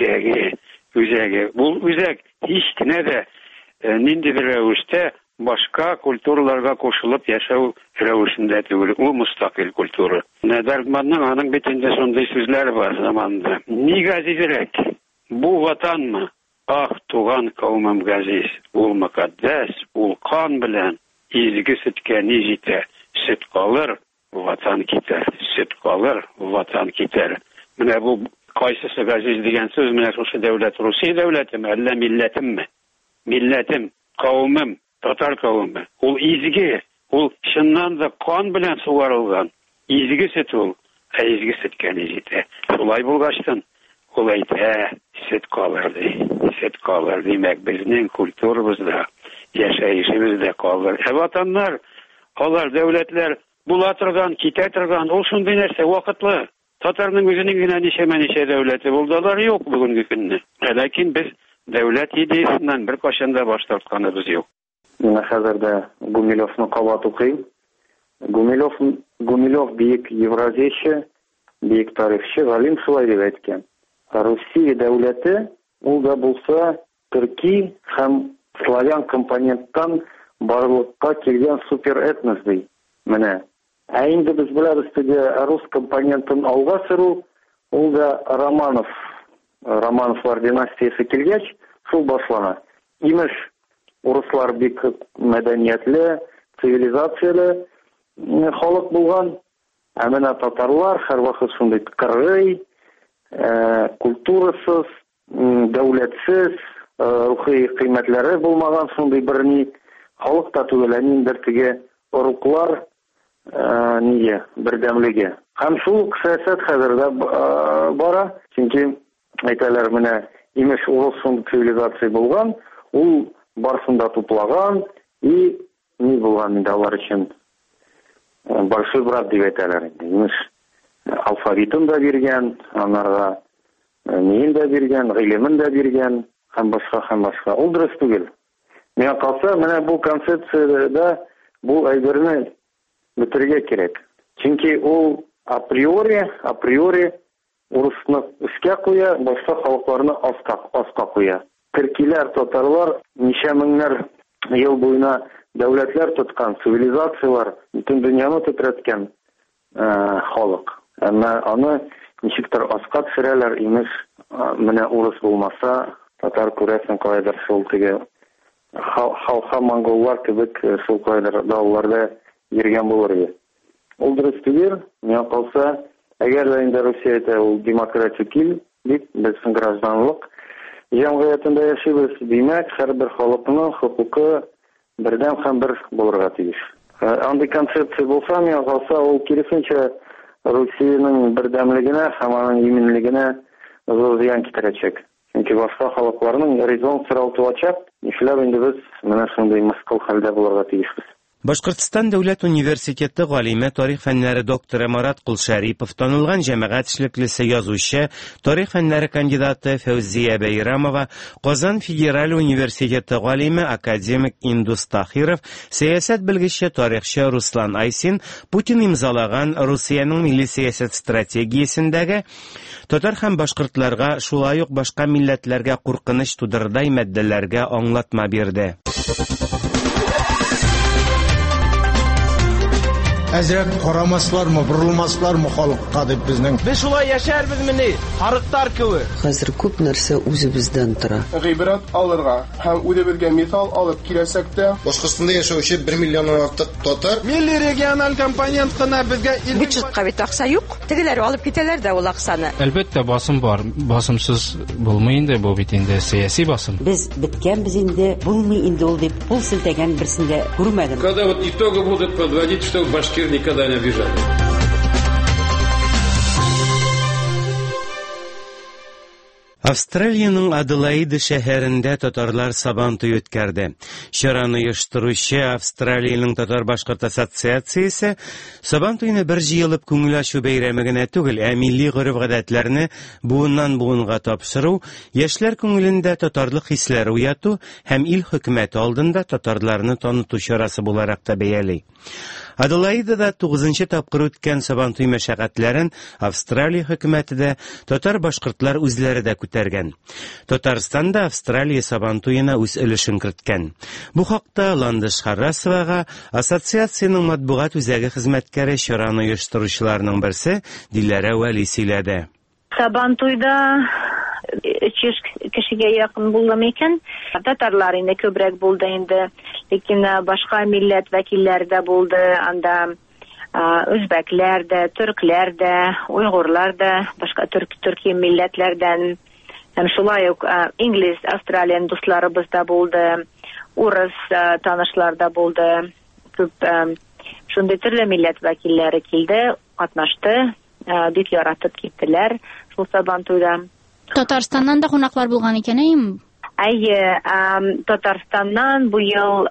үзәге. Бу үзәк һич кенә дә ниндидер рәвештә башка культураларга кушылып яшәү рәвешендә түгел, ул мустақил культура. Бергманның аның битендә шундый сүзләре бар заманында. Ни газизрәк? Бу ватанмы? Ах, туган кавмым газиз, ул мөкаддәс, ул кан белән изге сөткә ни җитә? Сөт калыр, ватан китәр. Сөт калыр, ватан китәр. Менә бу кайсысы газиз дигән сүз, менә шушы дәүләт Русия дәүләтеме, әллә милләтемме? Милләтем, кавымым, татар кавымы. Ул изге, ул чыннан да кан белән сугарылган. Изге сөт ул, изге сөткә ни җитә. Шулай булгачтан ул әйтә, сөт калыр ди. Сөт калыр, димәк, безнең культурабызда, яшәешебездә калыр. Ватаннар, алар дәүләтләр була торган, китә торган, ул шундый нәрсә вакытлы. Татарның үзенең генә ничә дәүләте булдылар, юк бүгенге көнне. Ләкин без дәүләт идеясеннән бер кашан да баш тартканыбыз юк. Менә хәзердә Гумилевны кабат укыйм. Гумилев бик евразийче, бик тарихчы, галим шулай дип әйткән. Русия дәүләте ул да булса төрки һәм славян компоненттан барлыкка килгән супер этнос ди. Менә. Ә инде без беләбез теге рус компонентын алга сөрү, ул да Романовлар династиясе килгәч, шул башлана. Имеш, урыслар бик мәдәниятле, цивилизацияле халык булган. Ә менә татарлар һәрвакыт шундый кыргый, культурасыз, дәүләтсез, рухи кыйммәтләре булмаган шундый берни халык та түгел, инде теге оруклар бердәмлеге. Һәм шул сәясәт хәзердә бара, чөнки әйтәләр менә имеш урыс цивилизация булган, ул барсында туплаган и ни булган инде алар өчен большой брат дип әйтәләр инде. Имеш алфавитын да биргән, анарга нин дә биргән, гыйлемен дә биргән, һәм башка. Ул дөрес түгел. Миңа калса, менә бу концепциядә бу әйберне бетерергә кирәк. Чөнки ул априори урысны өскә куя, башка халыкларны аска куя. Төркиләр, татарлар ничә меңнәр ел буена дәүләтләр тоткан, цивилизациялар, бөтен дөньяны тетрәткән халык. Әмма аны ничектер аска төшерәләр, имеш, менә урыс булмаса, татар күрәсен кайдыр шул теге халка монголлар кебек шул кайдыр дауларда йөргән булыр иде. Ул дөрес түгел, миңа калса, әгәр дә инде Русиядә ул демократик ил, дип, безнең гражданлык җәмгыятендә яшибез, димәк, һәрбер халыкның хокукы бердәм һәм бер булырга тиеш. Андый концепция булса, миңа калса, ул киресенчә Русиянең бердәмлегенә һәм аның иминлегенә зур зыян китерәчәк. Чөнки башка халыкларның резон сораулачак, нишләп инде без менә шундый мыскыл хәлдә булырга тиешбез. Башкортстан дәүләт университеты галиме тарих фәннәре докторы Марат Кулшарипов, танылган җәмәгать эшлеклесе язучы, тарих фәннәре кандидаты Фәүзия Бәйрәмова, Казан федераль университеты галиме академик Индус Тахиров, сәясәт белгече тарихчы Руслан Айсин Путин имзалаган Русиянең милли сәясәт стратегиясендәге татар һәм башкортларга, шулай ук башка милләтләргә куркыныч тудырдай матдәләргә аңлатма бирде. Әзрәк карамаслармы, борылмаслармы халыкка дип безнең. Без шулай яшәрбез мени, харыктар кебек. Хәзер күп нәрсә үзебездән тора. Гыйбрат алырга һәм үзебезгә мисал алып киләсәк тә, Башкортстанда яшәүче 1 миллионнан артык татар милли региональ компонент кына безгә бюджетка бит акча юк. Тегеләр алып китәләр дә ул акчаны. Әлбәттә басым бар. Басымсыз булмый инде бу бит инде сәяси басым. Без биткәнбез инде, булмый инде ул дип пул селтәгән берсендә күрмәдем. Когда вот итоги будут подводить, что башкир никогда не обижали. Австралиянең Аделаида шәһәрендә татарлар сабантуй үткәрде. Чараны оештыручы Австралиянең татар-башкорт ассоциациясе сабантуйны бер җыелып күңел ачу бәйрәме генә түгел, ә милли гореф-гадәтләрне буыннан-буынга тапшыру, яшьләр күңелендә татарлык хисләре уяту һәм ил хөкүмәте алдында татарларны таныту чарасы буларак та бәяли. Аделаидада 9-нчы тапкыр үткән сабантуй мәшәкатьләрен Австралия хөкүмәте дә, татар-башкортлар үзләре дә күтәргән. Татарстан да Австралия сабантуена үз өлешен керткән. Бу хакта Ландыш Харрасовага, ассоциациянең матбугат үзәге хезмәткәре, чараны оештыручыларның берсе Диләрә Вәли сөйләде. Сабантуйда 300 кешегә якын булды микән? Татарлар инде күбрәк булды инде, ләкин башка милләт вәкилләре дә булды. Анда Үзбәкләр дә, төркләр дә, уйгырлар да, башка төрки милләтләрдән, һәм шулай ук инглиз, австралиан дусларыбыз да булды, урыс танышлар да булды. Күп шундый төрле милләт вәкилләре килде, катнашты, бик яратып киттеләр шул Сабантуйда. Татарстаннан да кунаклар булган икән, әйеме? Әйе, Татарстаннан бу ел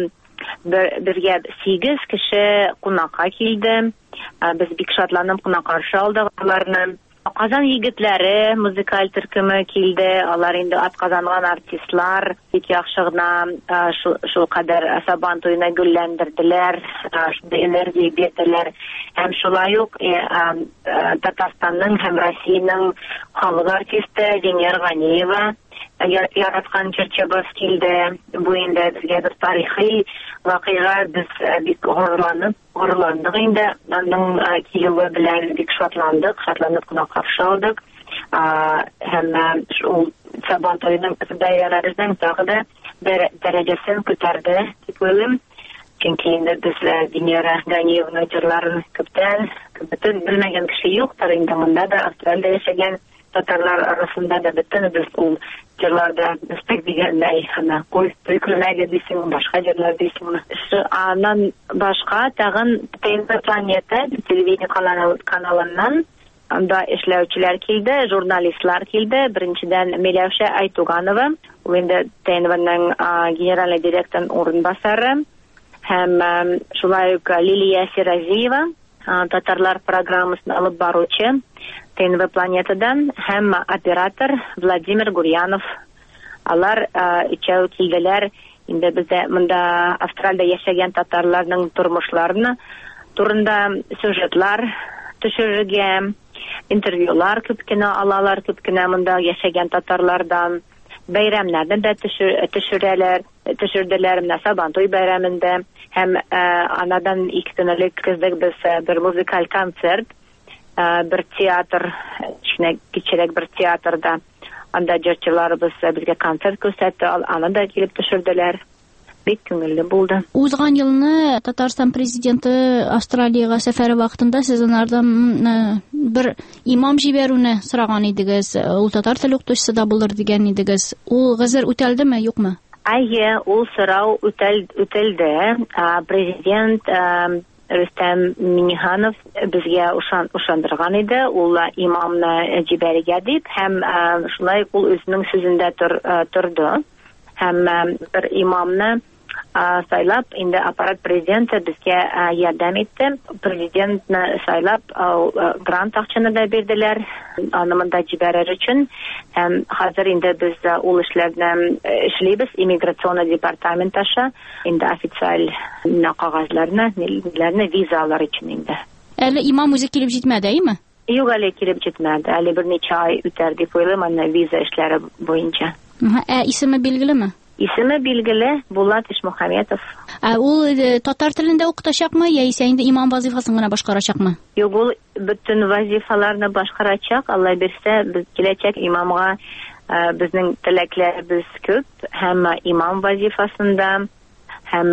бергә 8 кеше кунакка килде. Без бик шатланып кунак каршы алдык аларны. Казан егетләре музыкаль төркеме килде. Алар инде атказанган артистлар, бик яхшы гына шул кадәр Сабантуйны гөлләндерделәр, энергия бирделәр. Һәм шулай ук Татарстанның һәм Россиянең халык артисты Венера Ганиева яраткан җырчыбыз килде. Бу инде безгә бер тарихи вакыйга, без бик горурландык инде. Аның килүе белән бик шатланып кына каршы алдык. Һәм шул Сабантуйның бәйрәмләренең тагы да дәрәҗәсен күтәрде дип уйлыйм. Чөнки инде без Венера Ганиеваның җырларын күптән белмәгән кеше юктыр инде монда да, Австралиядә яшәгән татарлар арасында да бөтен без ул җырларда бик дигәндәй, һәм көйләмәгә дисең, башка җырлар дисең. Аннан башка тагын ТНТ Планета телевидение каналыннан анда эшләүчеләр килде, журналистлар килде. Беренчедән Миләүшә Айтуганова, ул инде ТНВның генеральный директорының урынбасары, һәм шулай ук Лилия Сиразиева, татарлар программасын алып баручы ТНВ Планетадан, һәм оператор Владимир Гурьянов. Алар ичәү килделәр. Инде бездә монда Австралиядә яшәгән татарларның тормышларны турында сюжетлар төшерергә, интервьюлар күп кенә алалар, күп кенә монда яшәгән татарлардан. Бәйрәмнәрне дә төшерделәр, менә Сабантуй бәйрәмендә. Һәм анадан 2 көнлек кыздык без бер музыкаль концерт, бер театр, кичерәк бер театрда. Анда җырчыларыбыз безгә концерт күрсәтте, аны да килеп төшерделәр. Бик күңелле булды. Узган елны Татарстан президенты Австралиягә сәфәре вакытында сез анардан бер имам җибәрүне сораган идегез. Ул татар теле укытучысы да булыр дигән идегез. Ул гызыр үтәлдеме, юкмы? Әйе, ул сорау үтәлде. Президент Рөстәм Миңнеханов безгә ышандырган иде, ул имамны җибәрергә дип, һәм шулай ул үзенең сүзендә торды. Һәм бер имамны сайлап, инде аппарат президенты безгә ярдәм итте. Президентны сайлап, грант акчаны да бирделәр, аны монда җибәрер өчен. Һәм хәзер инде без ул эшләрне эшлибез, иммиграционный департамент аша, инде официаль кагазларны, визалар өчен инде. Әле имам үзе килеп җитмәде, әйеме? Юк, әле килеп җитмәде. Әле бер ничә ай үтәр дип уйлыйм, аны виза эшләре буенча. Исеме билгелеме? Исеме билгеле, Булат Ишмөхәмәтов. Ул татар телендә укытачакмы, яисә инде имам вазифасын гына башкарачакмы? Юк, ул бөтен вазифаларны башкарачак. Алла бирсә, без киләчәк имамга безнең теләкләребез күп, һәм имам вазифасында, һәм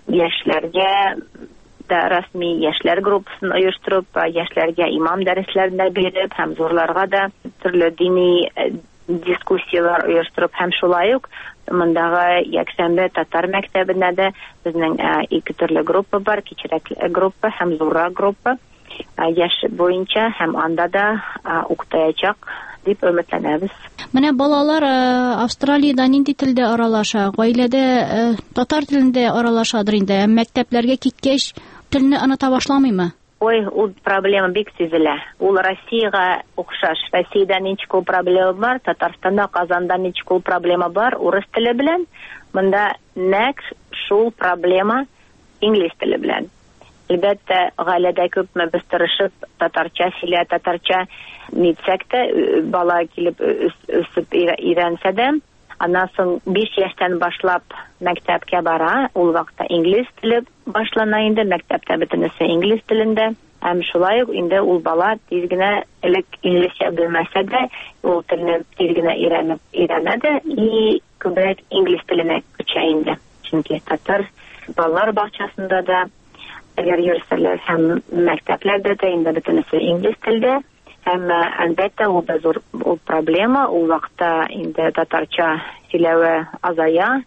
яшьләргә да расми яшьләр группасын оештырып, яшьләргә имам дәресләрендә биреп, һәм зурларга да төрле дини дискуссиялар оештырып, һәм шулай ук мондагы якшәмбе татар мәктәбендә дә безнең 2 төрле группа бар, кичерәк группа һәм зуррак группа, яшь буенча, һәм анда да укытачак дип өметләнәбез. Менә балалар Австралиядә нинди телдә аралаша? Гаиләдә татар телендә аралашадыр инде. Мәктәпләргә киткәч телне оныта башламыймы? Ой, ул проблема бик сизелә. Ул Россиягә охшаш. Россиядә ничек ул проблема бар, Татарстанда, Казанда ничек ул проблема бар, урыс теле белән. Монда нәкъ шул проблема инглиз теле белән. Әлбәттә, гаиләдә күпме без тырышып татарча сөйлә, татарча нитсәк тә, бала килеп үсеп өйрәнсә дә, аннан соң 5 яшьтән башлап мәктәпкә бара, ул вакытта инглиз теле башлана инде, мәктәптә бөтенесе инглиз телендә. Һәм шулай ук инде ул бала тиз генә элек инглизчә белмәсә дә, ул телне тиз генә өйрәнә дә, и күбрәк инглиз теленә күчә инде. Чөнки татар балалар бакчасында да әгәр йөрсәләр һәм мәктәпләрдә дә инде бөтенесе инглиз телдә. Һәм әлбәттә ул да зур проблема. Ул вакытта инде татарча сөйләве азая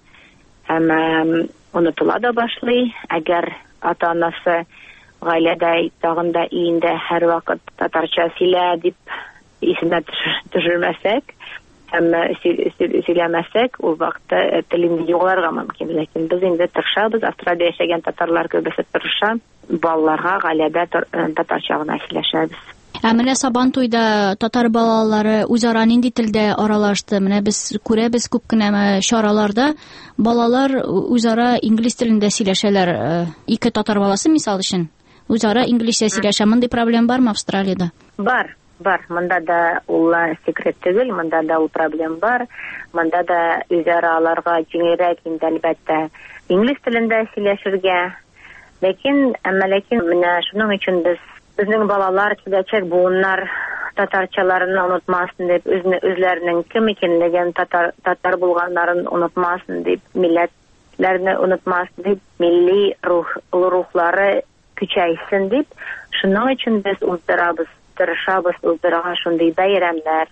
һәм онытыла да башлый. Әгәр ата-анасы гаиләдә тагын да өендә һәр вакыт татарча сөйлә дип исенә төшермәсәк һәм сөйләмәсәк, ул вакытта телен югалырга мөмкин. Ләкин без инде тырышабыз, Австралиядә яшәгән татарлар күбесе тырыша, балаларга гаиләдә татарча гына сөйләшәбез. Менә Сабантуйда татар балалары үзара нинди телдә аралашты? Менә без күрәбез күп кенә чараларда балалар үзара инглиз телендә сөйләшәләр. Ике татар баласы мисал өчен үзара инглизчә сөйләшә. Мондый проблема бармы Австралиядә? Бар. Монда да ул секрет түгел, монда да ул проблема бар. Монда да үзара аларга җиңелрәк инде әлбәттә инглиз телендә сөйләшергә. Ләкин менә шуның өчен безнең балалар киләчәк буыннар татарчаларын онытмасын дип, үзләренең кем икәнлеген, татар булганнарын онытмасын дип, милләтләрне онытмасын дип, милли рухлары көчәйсен дип, шуның өчен без тырышабыз уздырырга шундый бәйрәмнәр,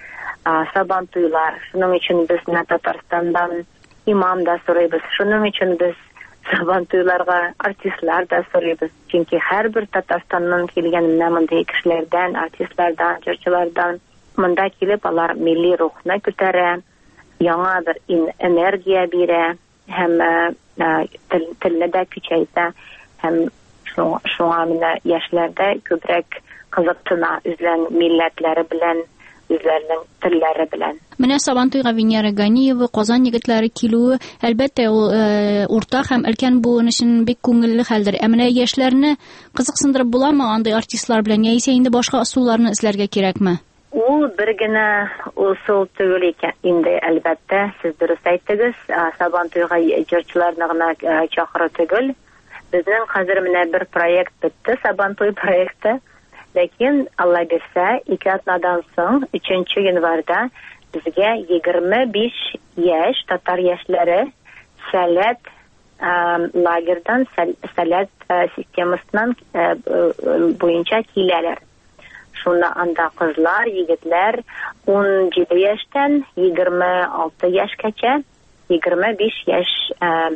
Сабантуйлар. Шуның өчен без Татарстандан имам да сорыйбыз. Шуның өчен без Сабантуйларга артистлар да сорыйбыз. Чөнки һәрбер Татарстаннан килгән мондый кешеләрдән, артистлардан, җырчылардан монда килеп алар милли рухны күтәрә, яңа бер энергия бирә һәм телне дә көчәйтә һәм шуңа менә яшьләрдә күбрәк кызыктына үзләренең милләтләре белән, үзләренең телләре белән. Менә Сабантуйга Венера Ганиева, Казан егетләре килүе, әлбәттә ул уртак һәм өлкән буын өчен бик күңелле хәлдер. Менә яшьләрне кызыксындырып буламы андый артистлар белән, яисә инде башка ысулларны эзләргә кирәкме? Ул бер генә усул түгел икән инде, әлбәттә, сез дөрес әйттегез. Сабантуйга җырчыларны гына чакыру түгел. Безнең хәзер менә бер проект бетте, Сабантуй проекты. Ләкин Алла бирсә, 2 атнадан соң 3 январьда безгә 25 яшь татар яшьләре сәләт лагердан, сәләт системасыннан буенча киләләр. Шуны анда кызлар, егетләр 17 яшьтән 26 яшькәчә 25 яшь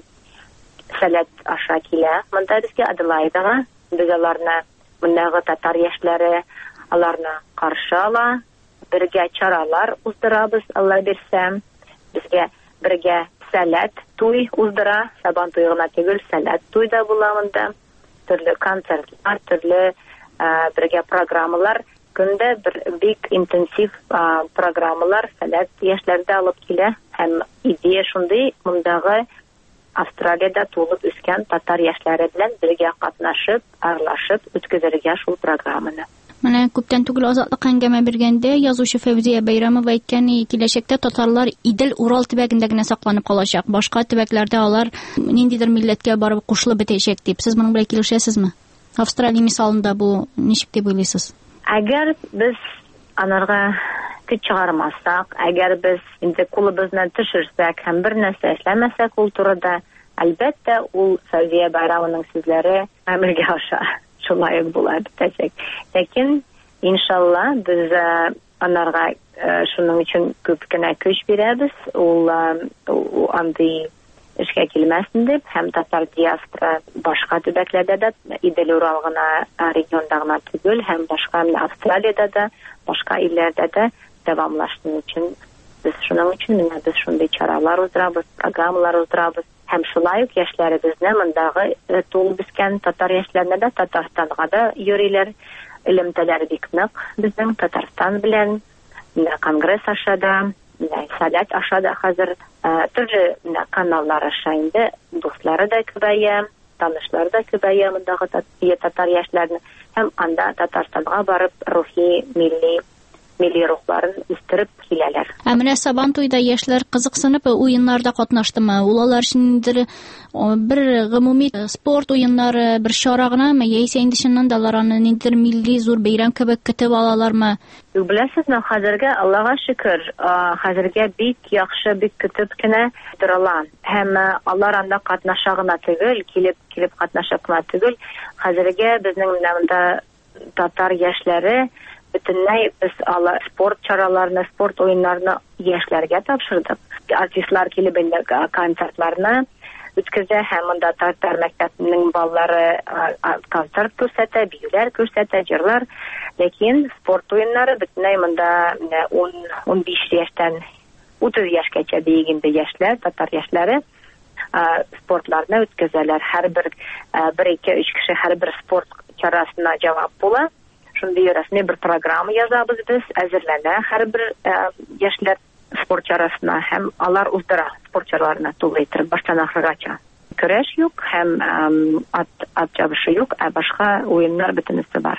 сәләт аша килә. Монда безгә Аделаидага безләрне мондагы татар яшьләре аларны каршы ала, бергә чаралар уздырабыз, Алла бирсә. Безгә бергә сәләт туй уздыра, Сабантуй гына түгел, сәләт туй да була монда. Төрле концертлар, төрле бергә программалар, көндә бик интенсив программалар сәләт яшьләрдә алып килә. Һәм идея шундый, мондагы Австралиядә тулып үскән татар яшьләре белән бергә катнашып, аралашып үткәрергә шул программаны. Менә күптән түгел Азатлык әңгәмә биргәндә язучы Фәүзия Бәйрәмова әйткән, киләчәктә татарлар Идел, Урал төбәгендә генә сакланып калачак. Башка төбәкләрдә алар ниндидер милләткә барып кушылып бетәчәк дип. Сез моның белән килешәсезме? Австралия мисалында бу ничек дип уйлыйсыз? Әгәр без анарга көч чыгармасак, әгәр без инде кулыбызны төшерсәк һәм бер нәрсә эшләмәсәк ул турыда, әлбәттә ул Фәүзия Бәйрәмованың сүзләре әмәлгә аша. Шулай була битәчәк. Ләкин иншалла без анарга шуның өчен күп кенә көч бирәбез. Ул андый эшкә килмәсен дип, һәм татар диаспора башка төбәкләрдә дә, Идел, Урал гына регионда гына түгел, һәм башка Австралиядә дә, башка илләрдә дә дәвамлашсын өчен без шуның өчен менә без шундый чаралар уздырабыз, программалар уздырабыз. Һәм шулай ук яшьләребезне мондагы тулып үскән татар яшьләренә дә Татарстанга да йөриләр, элемтәләр бик нык. Безнең Татарстан белән конгресс аша да, сәләт аша да хәзер төрле каналлар аша инде дуслары да күбәя, танышлары да күбәя мондагы татар яшьләрне. Һәм анда Татарстанга барып рухи, милли milli ruhlарын үстереп киләләр. Менә Сабантуйда яшьләр кызыксынып уеннарда катнаштымы? Улар өчен бер гомуми спорт уеннары, бер чара гынамы, яисә инде чыннан да алар аны ниндидер милли зур бәйрәм кебек көтеп алалармы? Беләсезме, хәзергә Аллага шөкер, хәзергә бик яхшы, бик көтеп кенә торыла. Һәм алар анда катнаша гына түгел, килеп катнаша гына түгел. Хәзергә безнең монда татар яшьләре бөтенләй без спорт чараларына, спорт уеннарына яшьләргә тапшырдык. Артистлар килеп концертларны үткәрә һәм монда татар мәктәбенең балалары концерт күрсәтә, биюләр күрсәтә, җырлар. Ләкин спорт уеннары бөтенләй монда 10-15 яшьтән 30 яшькәчә дигәндә яшьләр, татар яшьләре спортларны үткәрәләр. Һәрбер 1-2-3 кеше һәрбер спорт чарасына җавап була. Шундый рәсми бер программа язабыз без, әзерләнә һәрбер яшьләр спорт чарасына һәм алар уздыра спорт чараларына тулы итеп баштан ахыргача. Көрәш юк һәм ат чабышы юк, ә башка уеннар бөтенесе бар.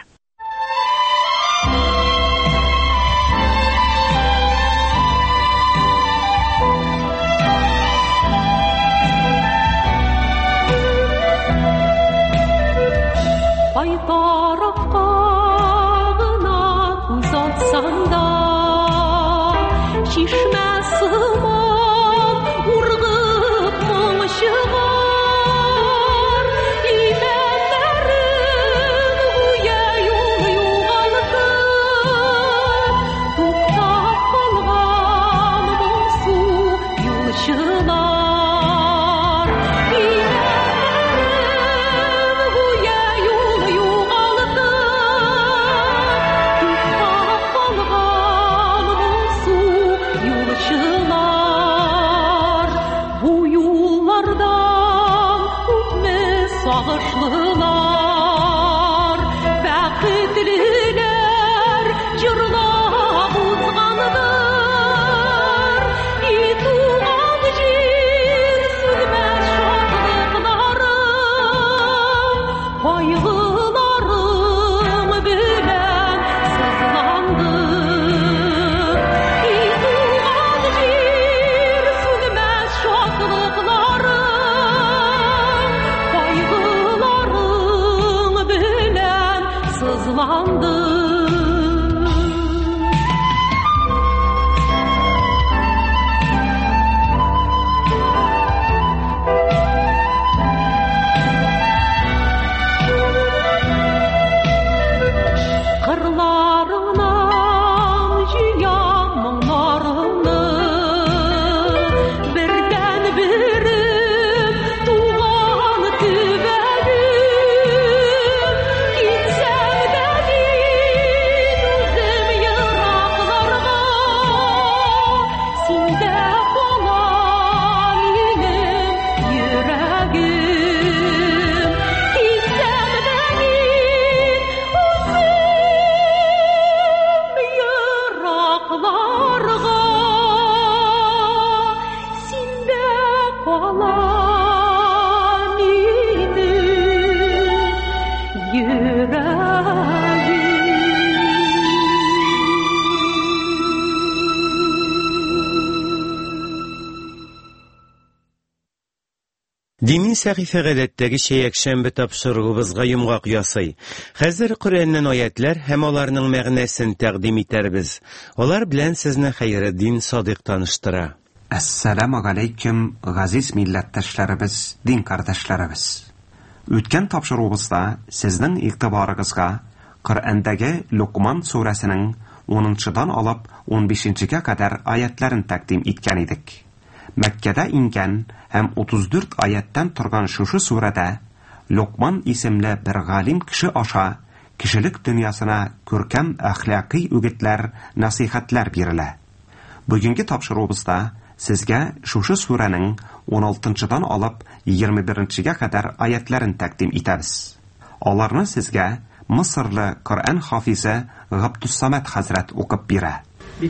Дини сәхифә гадәттәгечә якшәмбе тапшыруыбызга йомгак ясый. Хәзер Коръәннән аятлар һәм аларның мәгънәсен тәкъдим итәрбез. Алар белән сезне Хәйретдин Садыйк таныштыра. Ассаламу алейкум, газиз милләттәшләребез, дин кардәшләребез. Үткән тапшыруыбызда сезнең игътибарыгызга Коръәндәге Луқман сүрәсенең 10-дан алып 15-гә кадәр аятларын тәкъдим иткән идек. Мәккәдә ингән һәм 34 аяттан торган шушы сүрәдә Луқман исемле бер галим кеше аша кешелек дөньясына күркәм әхлакый үгетләр, насихатлар бирелә. Бүгенге тапшыруыбызда сезгә шушы сүрәнең 16-дан алып 21-гә кадәр аятларын тәкъдим итәбез. Аларны сезгә Мисырлы Коръән хафизы Габдуссамад хәзрәт укып бирә.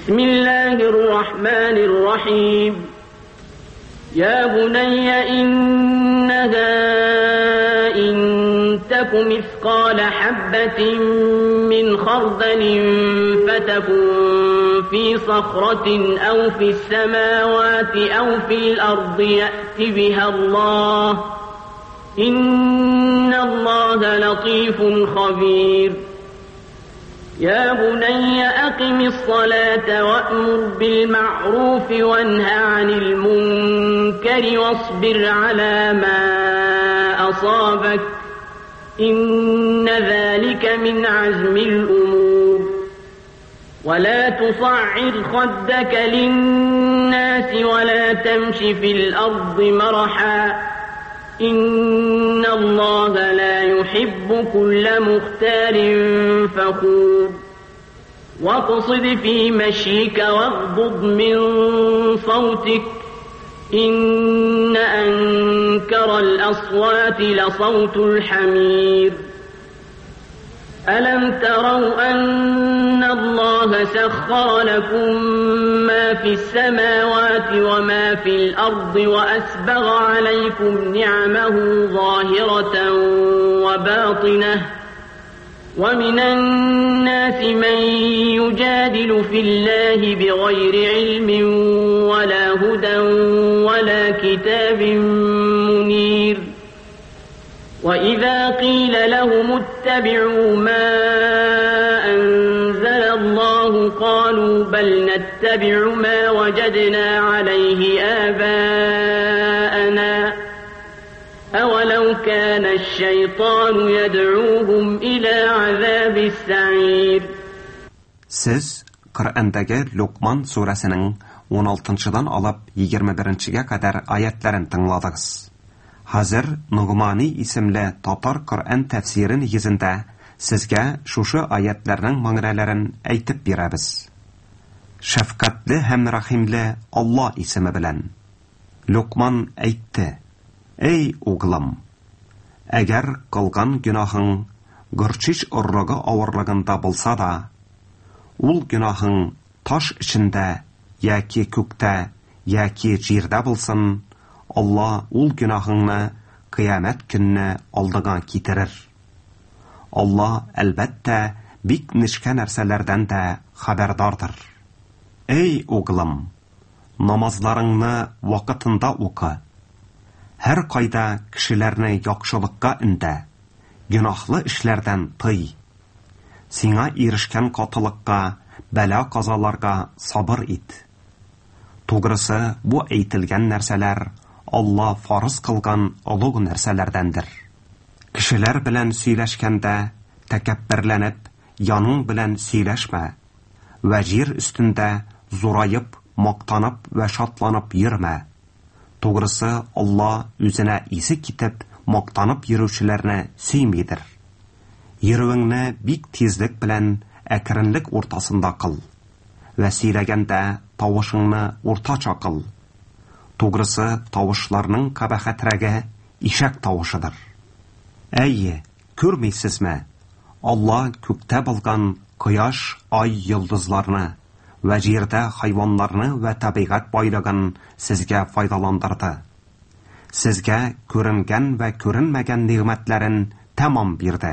Бисмиллаһир-рахманир-рахим. يا بني إنها إن تك مثقال حبة من خردل فتكن في صخرة أو في السماوات أو في الأرض يأت بها الله إن الله لطيف خبير يا بني أقم الصلاة وأمر بالمعروف وانه عن المنكر واصبر على ما أصابك إن ذلك من عزم الأمور ولا تصعر خدك للناس ولا تمش في الأرض مرحا إن الله لا يحب كل مختال فخور واقصد في مشيك واغضض من صوتك إن أنكر الأصوات لصوت الحمير ألم تروا أن الله سخر لكم ما في السماوات وما في الأرض وأسبغ عليكم نعمه ظاهرة وباطنة ومن الناس من يجادل في الله بغير علم ولا هدى ولا كتاب منير وإذا قيل لهم اتبعوا ما أنزل الله قالوا بل نتبع ما وجدنا عليه آباءنا أولو كان الشيطان يدعوهم إلى عذاب السعير. Siz Qur'ondagi Luqman surasining 16-dan olib 21-ga qadar oyatlarini tingladingiz. Hazır Nugmani isimli Tatar Qur'on tafsiri negizida sizga shushu oyatlarning ma'nolarini aytib beramiz. Shafqatli ham rahimli Alloh ismi bilan. Luqman aytdi: Ey o'g'lim, agar qilgan gunohing g'urchish urrog'i og'irligida bo'lsa da, ul gunohing tosh ichida yoki ko'kda yoki yerda bo'lsin, Alloh ul gunohingni qiyomat kunni oldiga keltirir. Alloh albatta bik nishka narsalardan da xabardordir. Ey o'g'lim, namozlaringni vaqtida o'qi. Her qayda kishilarni yaxshilikka unda, gunohli ishlardan tiy. Senga erishgan qotillikqa, balo qazolarga sabr et. To'g'risi bu aytilgan narsalar Alloh farz qilgan ulug' narsalardandir. Kishilar bilan suylashganda takabbirlanib, yoning bilan suylashma va yer ustida zo'rayib, maqtanib va shotlanib yurma. To'g'risi Alloh o'zina esi ketib, maqtanib yuruvchilarni suymaydir. Yuruvingni bik tezlik bilan akrinlik o'rtasida qil va siylaganda tovushingni o'rtacha qil. To'g'risi tovushlarning qabahatragi eshak tovushidir. Ey, ko'rmaysizmi? Alloh ko'kda bo'lgan quyosh, oy, yulduzlarni va yerda hayvonlarni va tabiat boylig'ini sizga foydalantirdi. Sizga ko'ringan va ko'rinmagan ne'matlarini tamom berdi.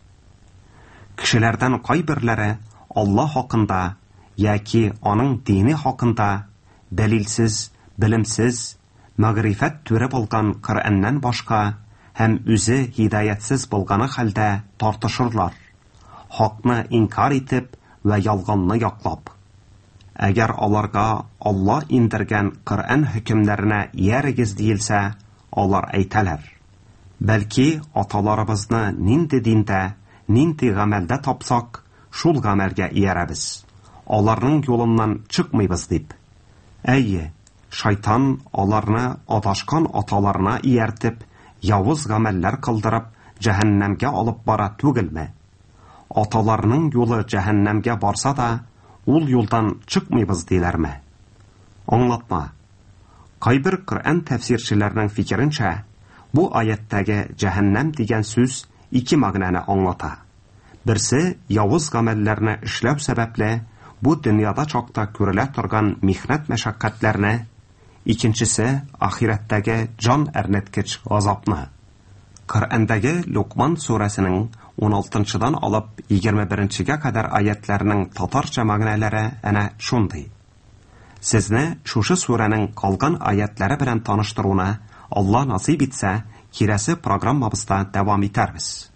Kishilardan qay birlari Alloh haqida yoki uning dini haqida dalilsiz, bilimsiz, ma'rifat turi bo'lgan Qur'ondan boshqa ham o'zi hidoyatsiz bo'lgani holda tortishurlar. Haqni inkor etib va yolg'onni yoqlab. Agar ularga Alloh indirgan Qur'on hukmlarini yerigiz deyilsa, ular aytalar: balki otalarimizni nindi dinda, nindi amalda topsak, shul amalga eramiz. Ularning yo'lidan chiqmaymiz deb. Ey, shayton ularni adashgan otalarına iyartib, yovuz amallar qildirib, jahannamga olib bora tugilmi? Otalarning yo'li jahannamga borsa da, ul yo'ldan chiqmaymiz deylarmi? Anlatma. Qaybir Qur'on tafsirchilarining fikrincha, bu oyatdagi jahannam degan so'z ikki ma'noni anglata. Birsi yovuz amallarni ishlab sababli bu dunyoda choqda ko'rila turgan mehnat mashaqqatlarni, ikkinchisi oxiratdagi jon arnatkich azobni. Коръәндәге Луқман сүрәсенең 16-дан алып 21-гә кадәр аятларының татарча мәгънәләре әнә шундый. Сезне шушы сүрәнең калган аятлары белән таныштыруны Алла насыйп итсә, киләсе программабызда дәвам итәрбез.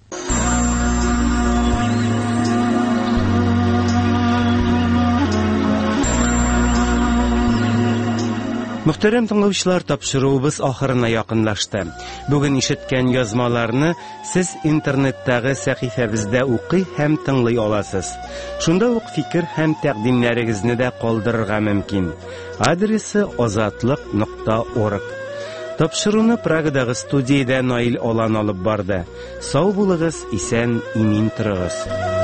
Мөхтәрәм тыңлаучылар, тапшыруыбыз ахырына якынлашты. Бүген ишеткән язмаларны сез интернеттагы сәхифәбездә укый һәм тыңлый аласыз. Шунда ук фикер һәм тәкъдимнәрегезне дә калдырырга мөмкин. Адресы озатлык.орг. Тапшыруны Прагадагы студиядә Наил Алан алып барды. Сау булыгыз, исән, имин торыгыз.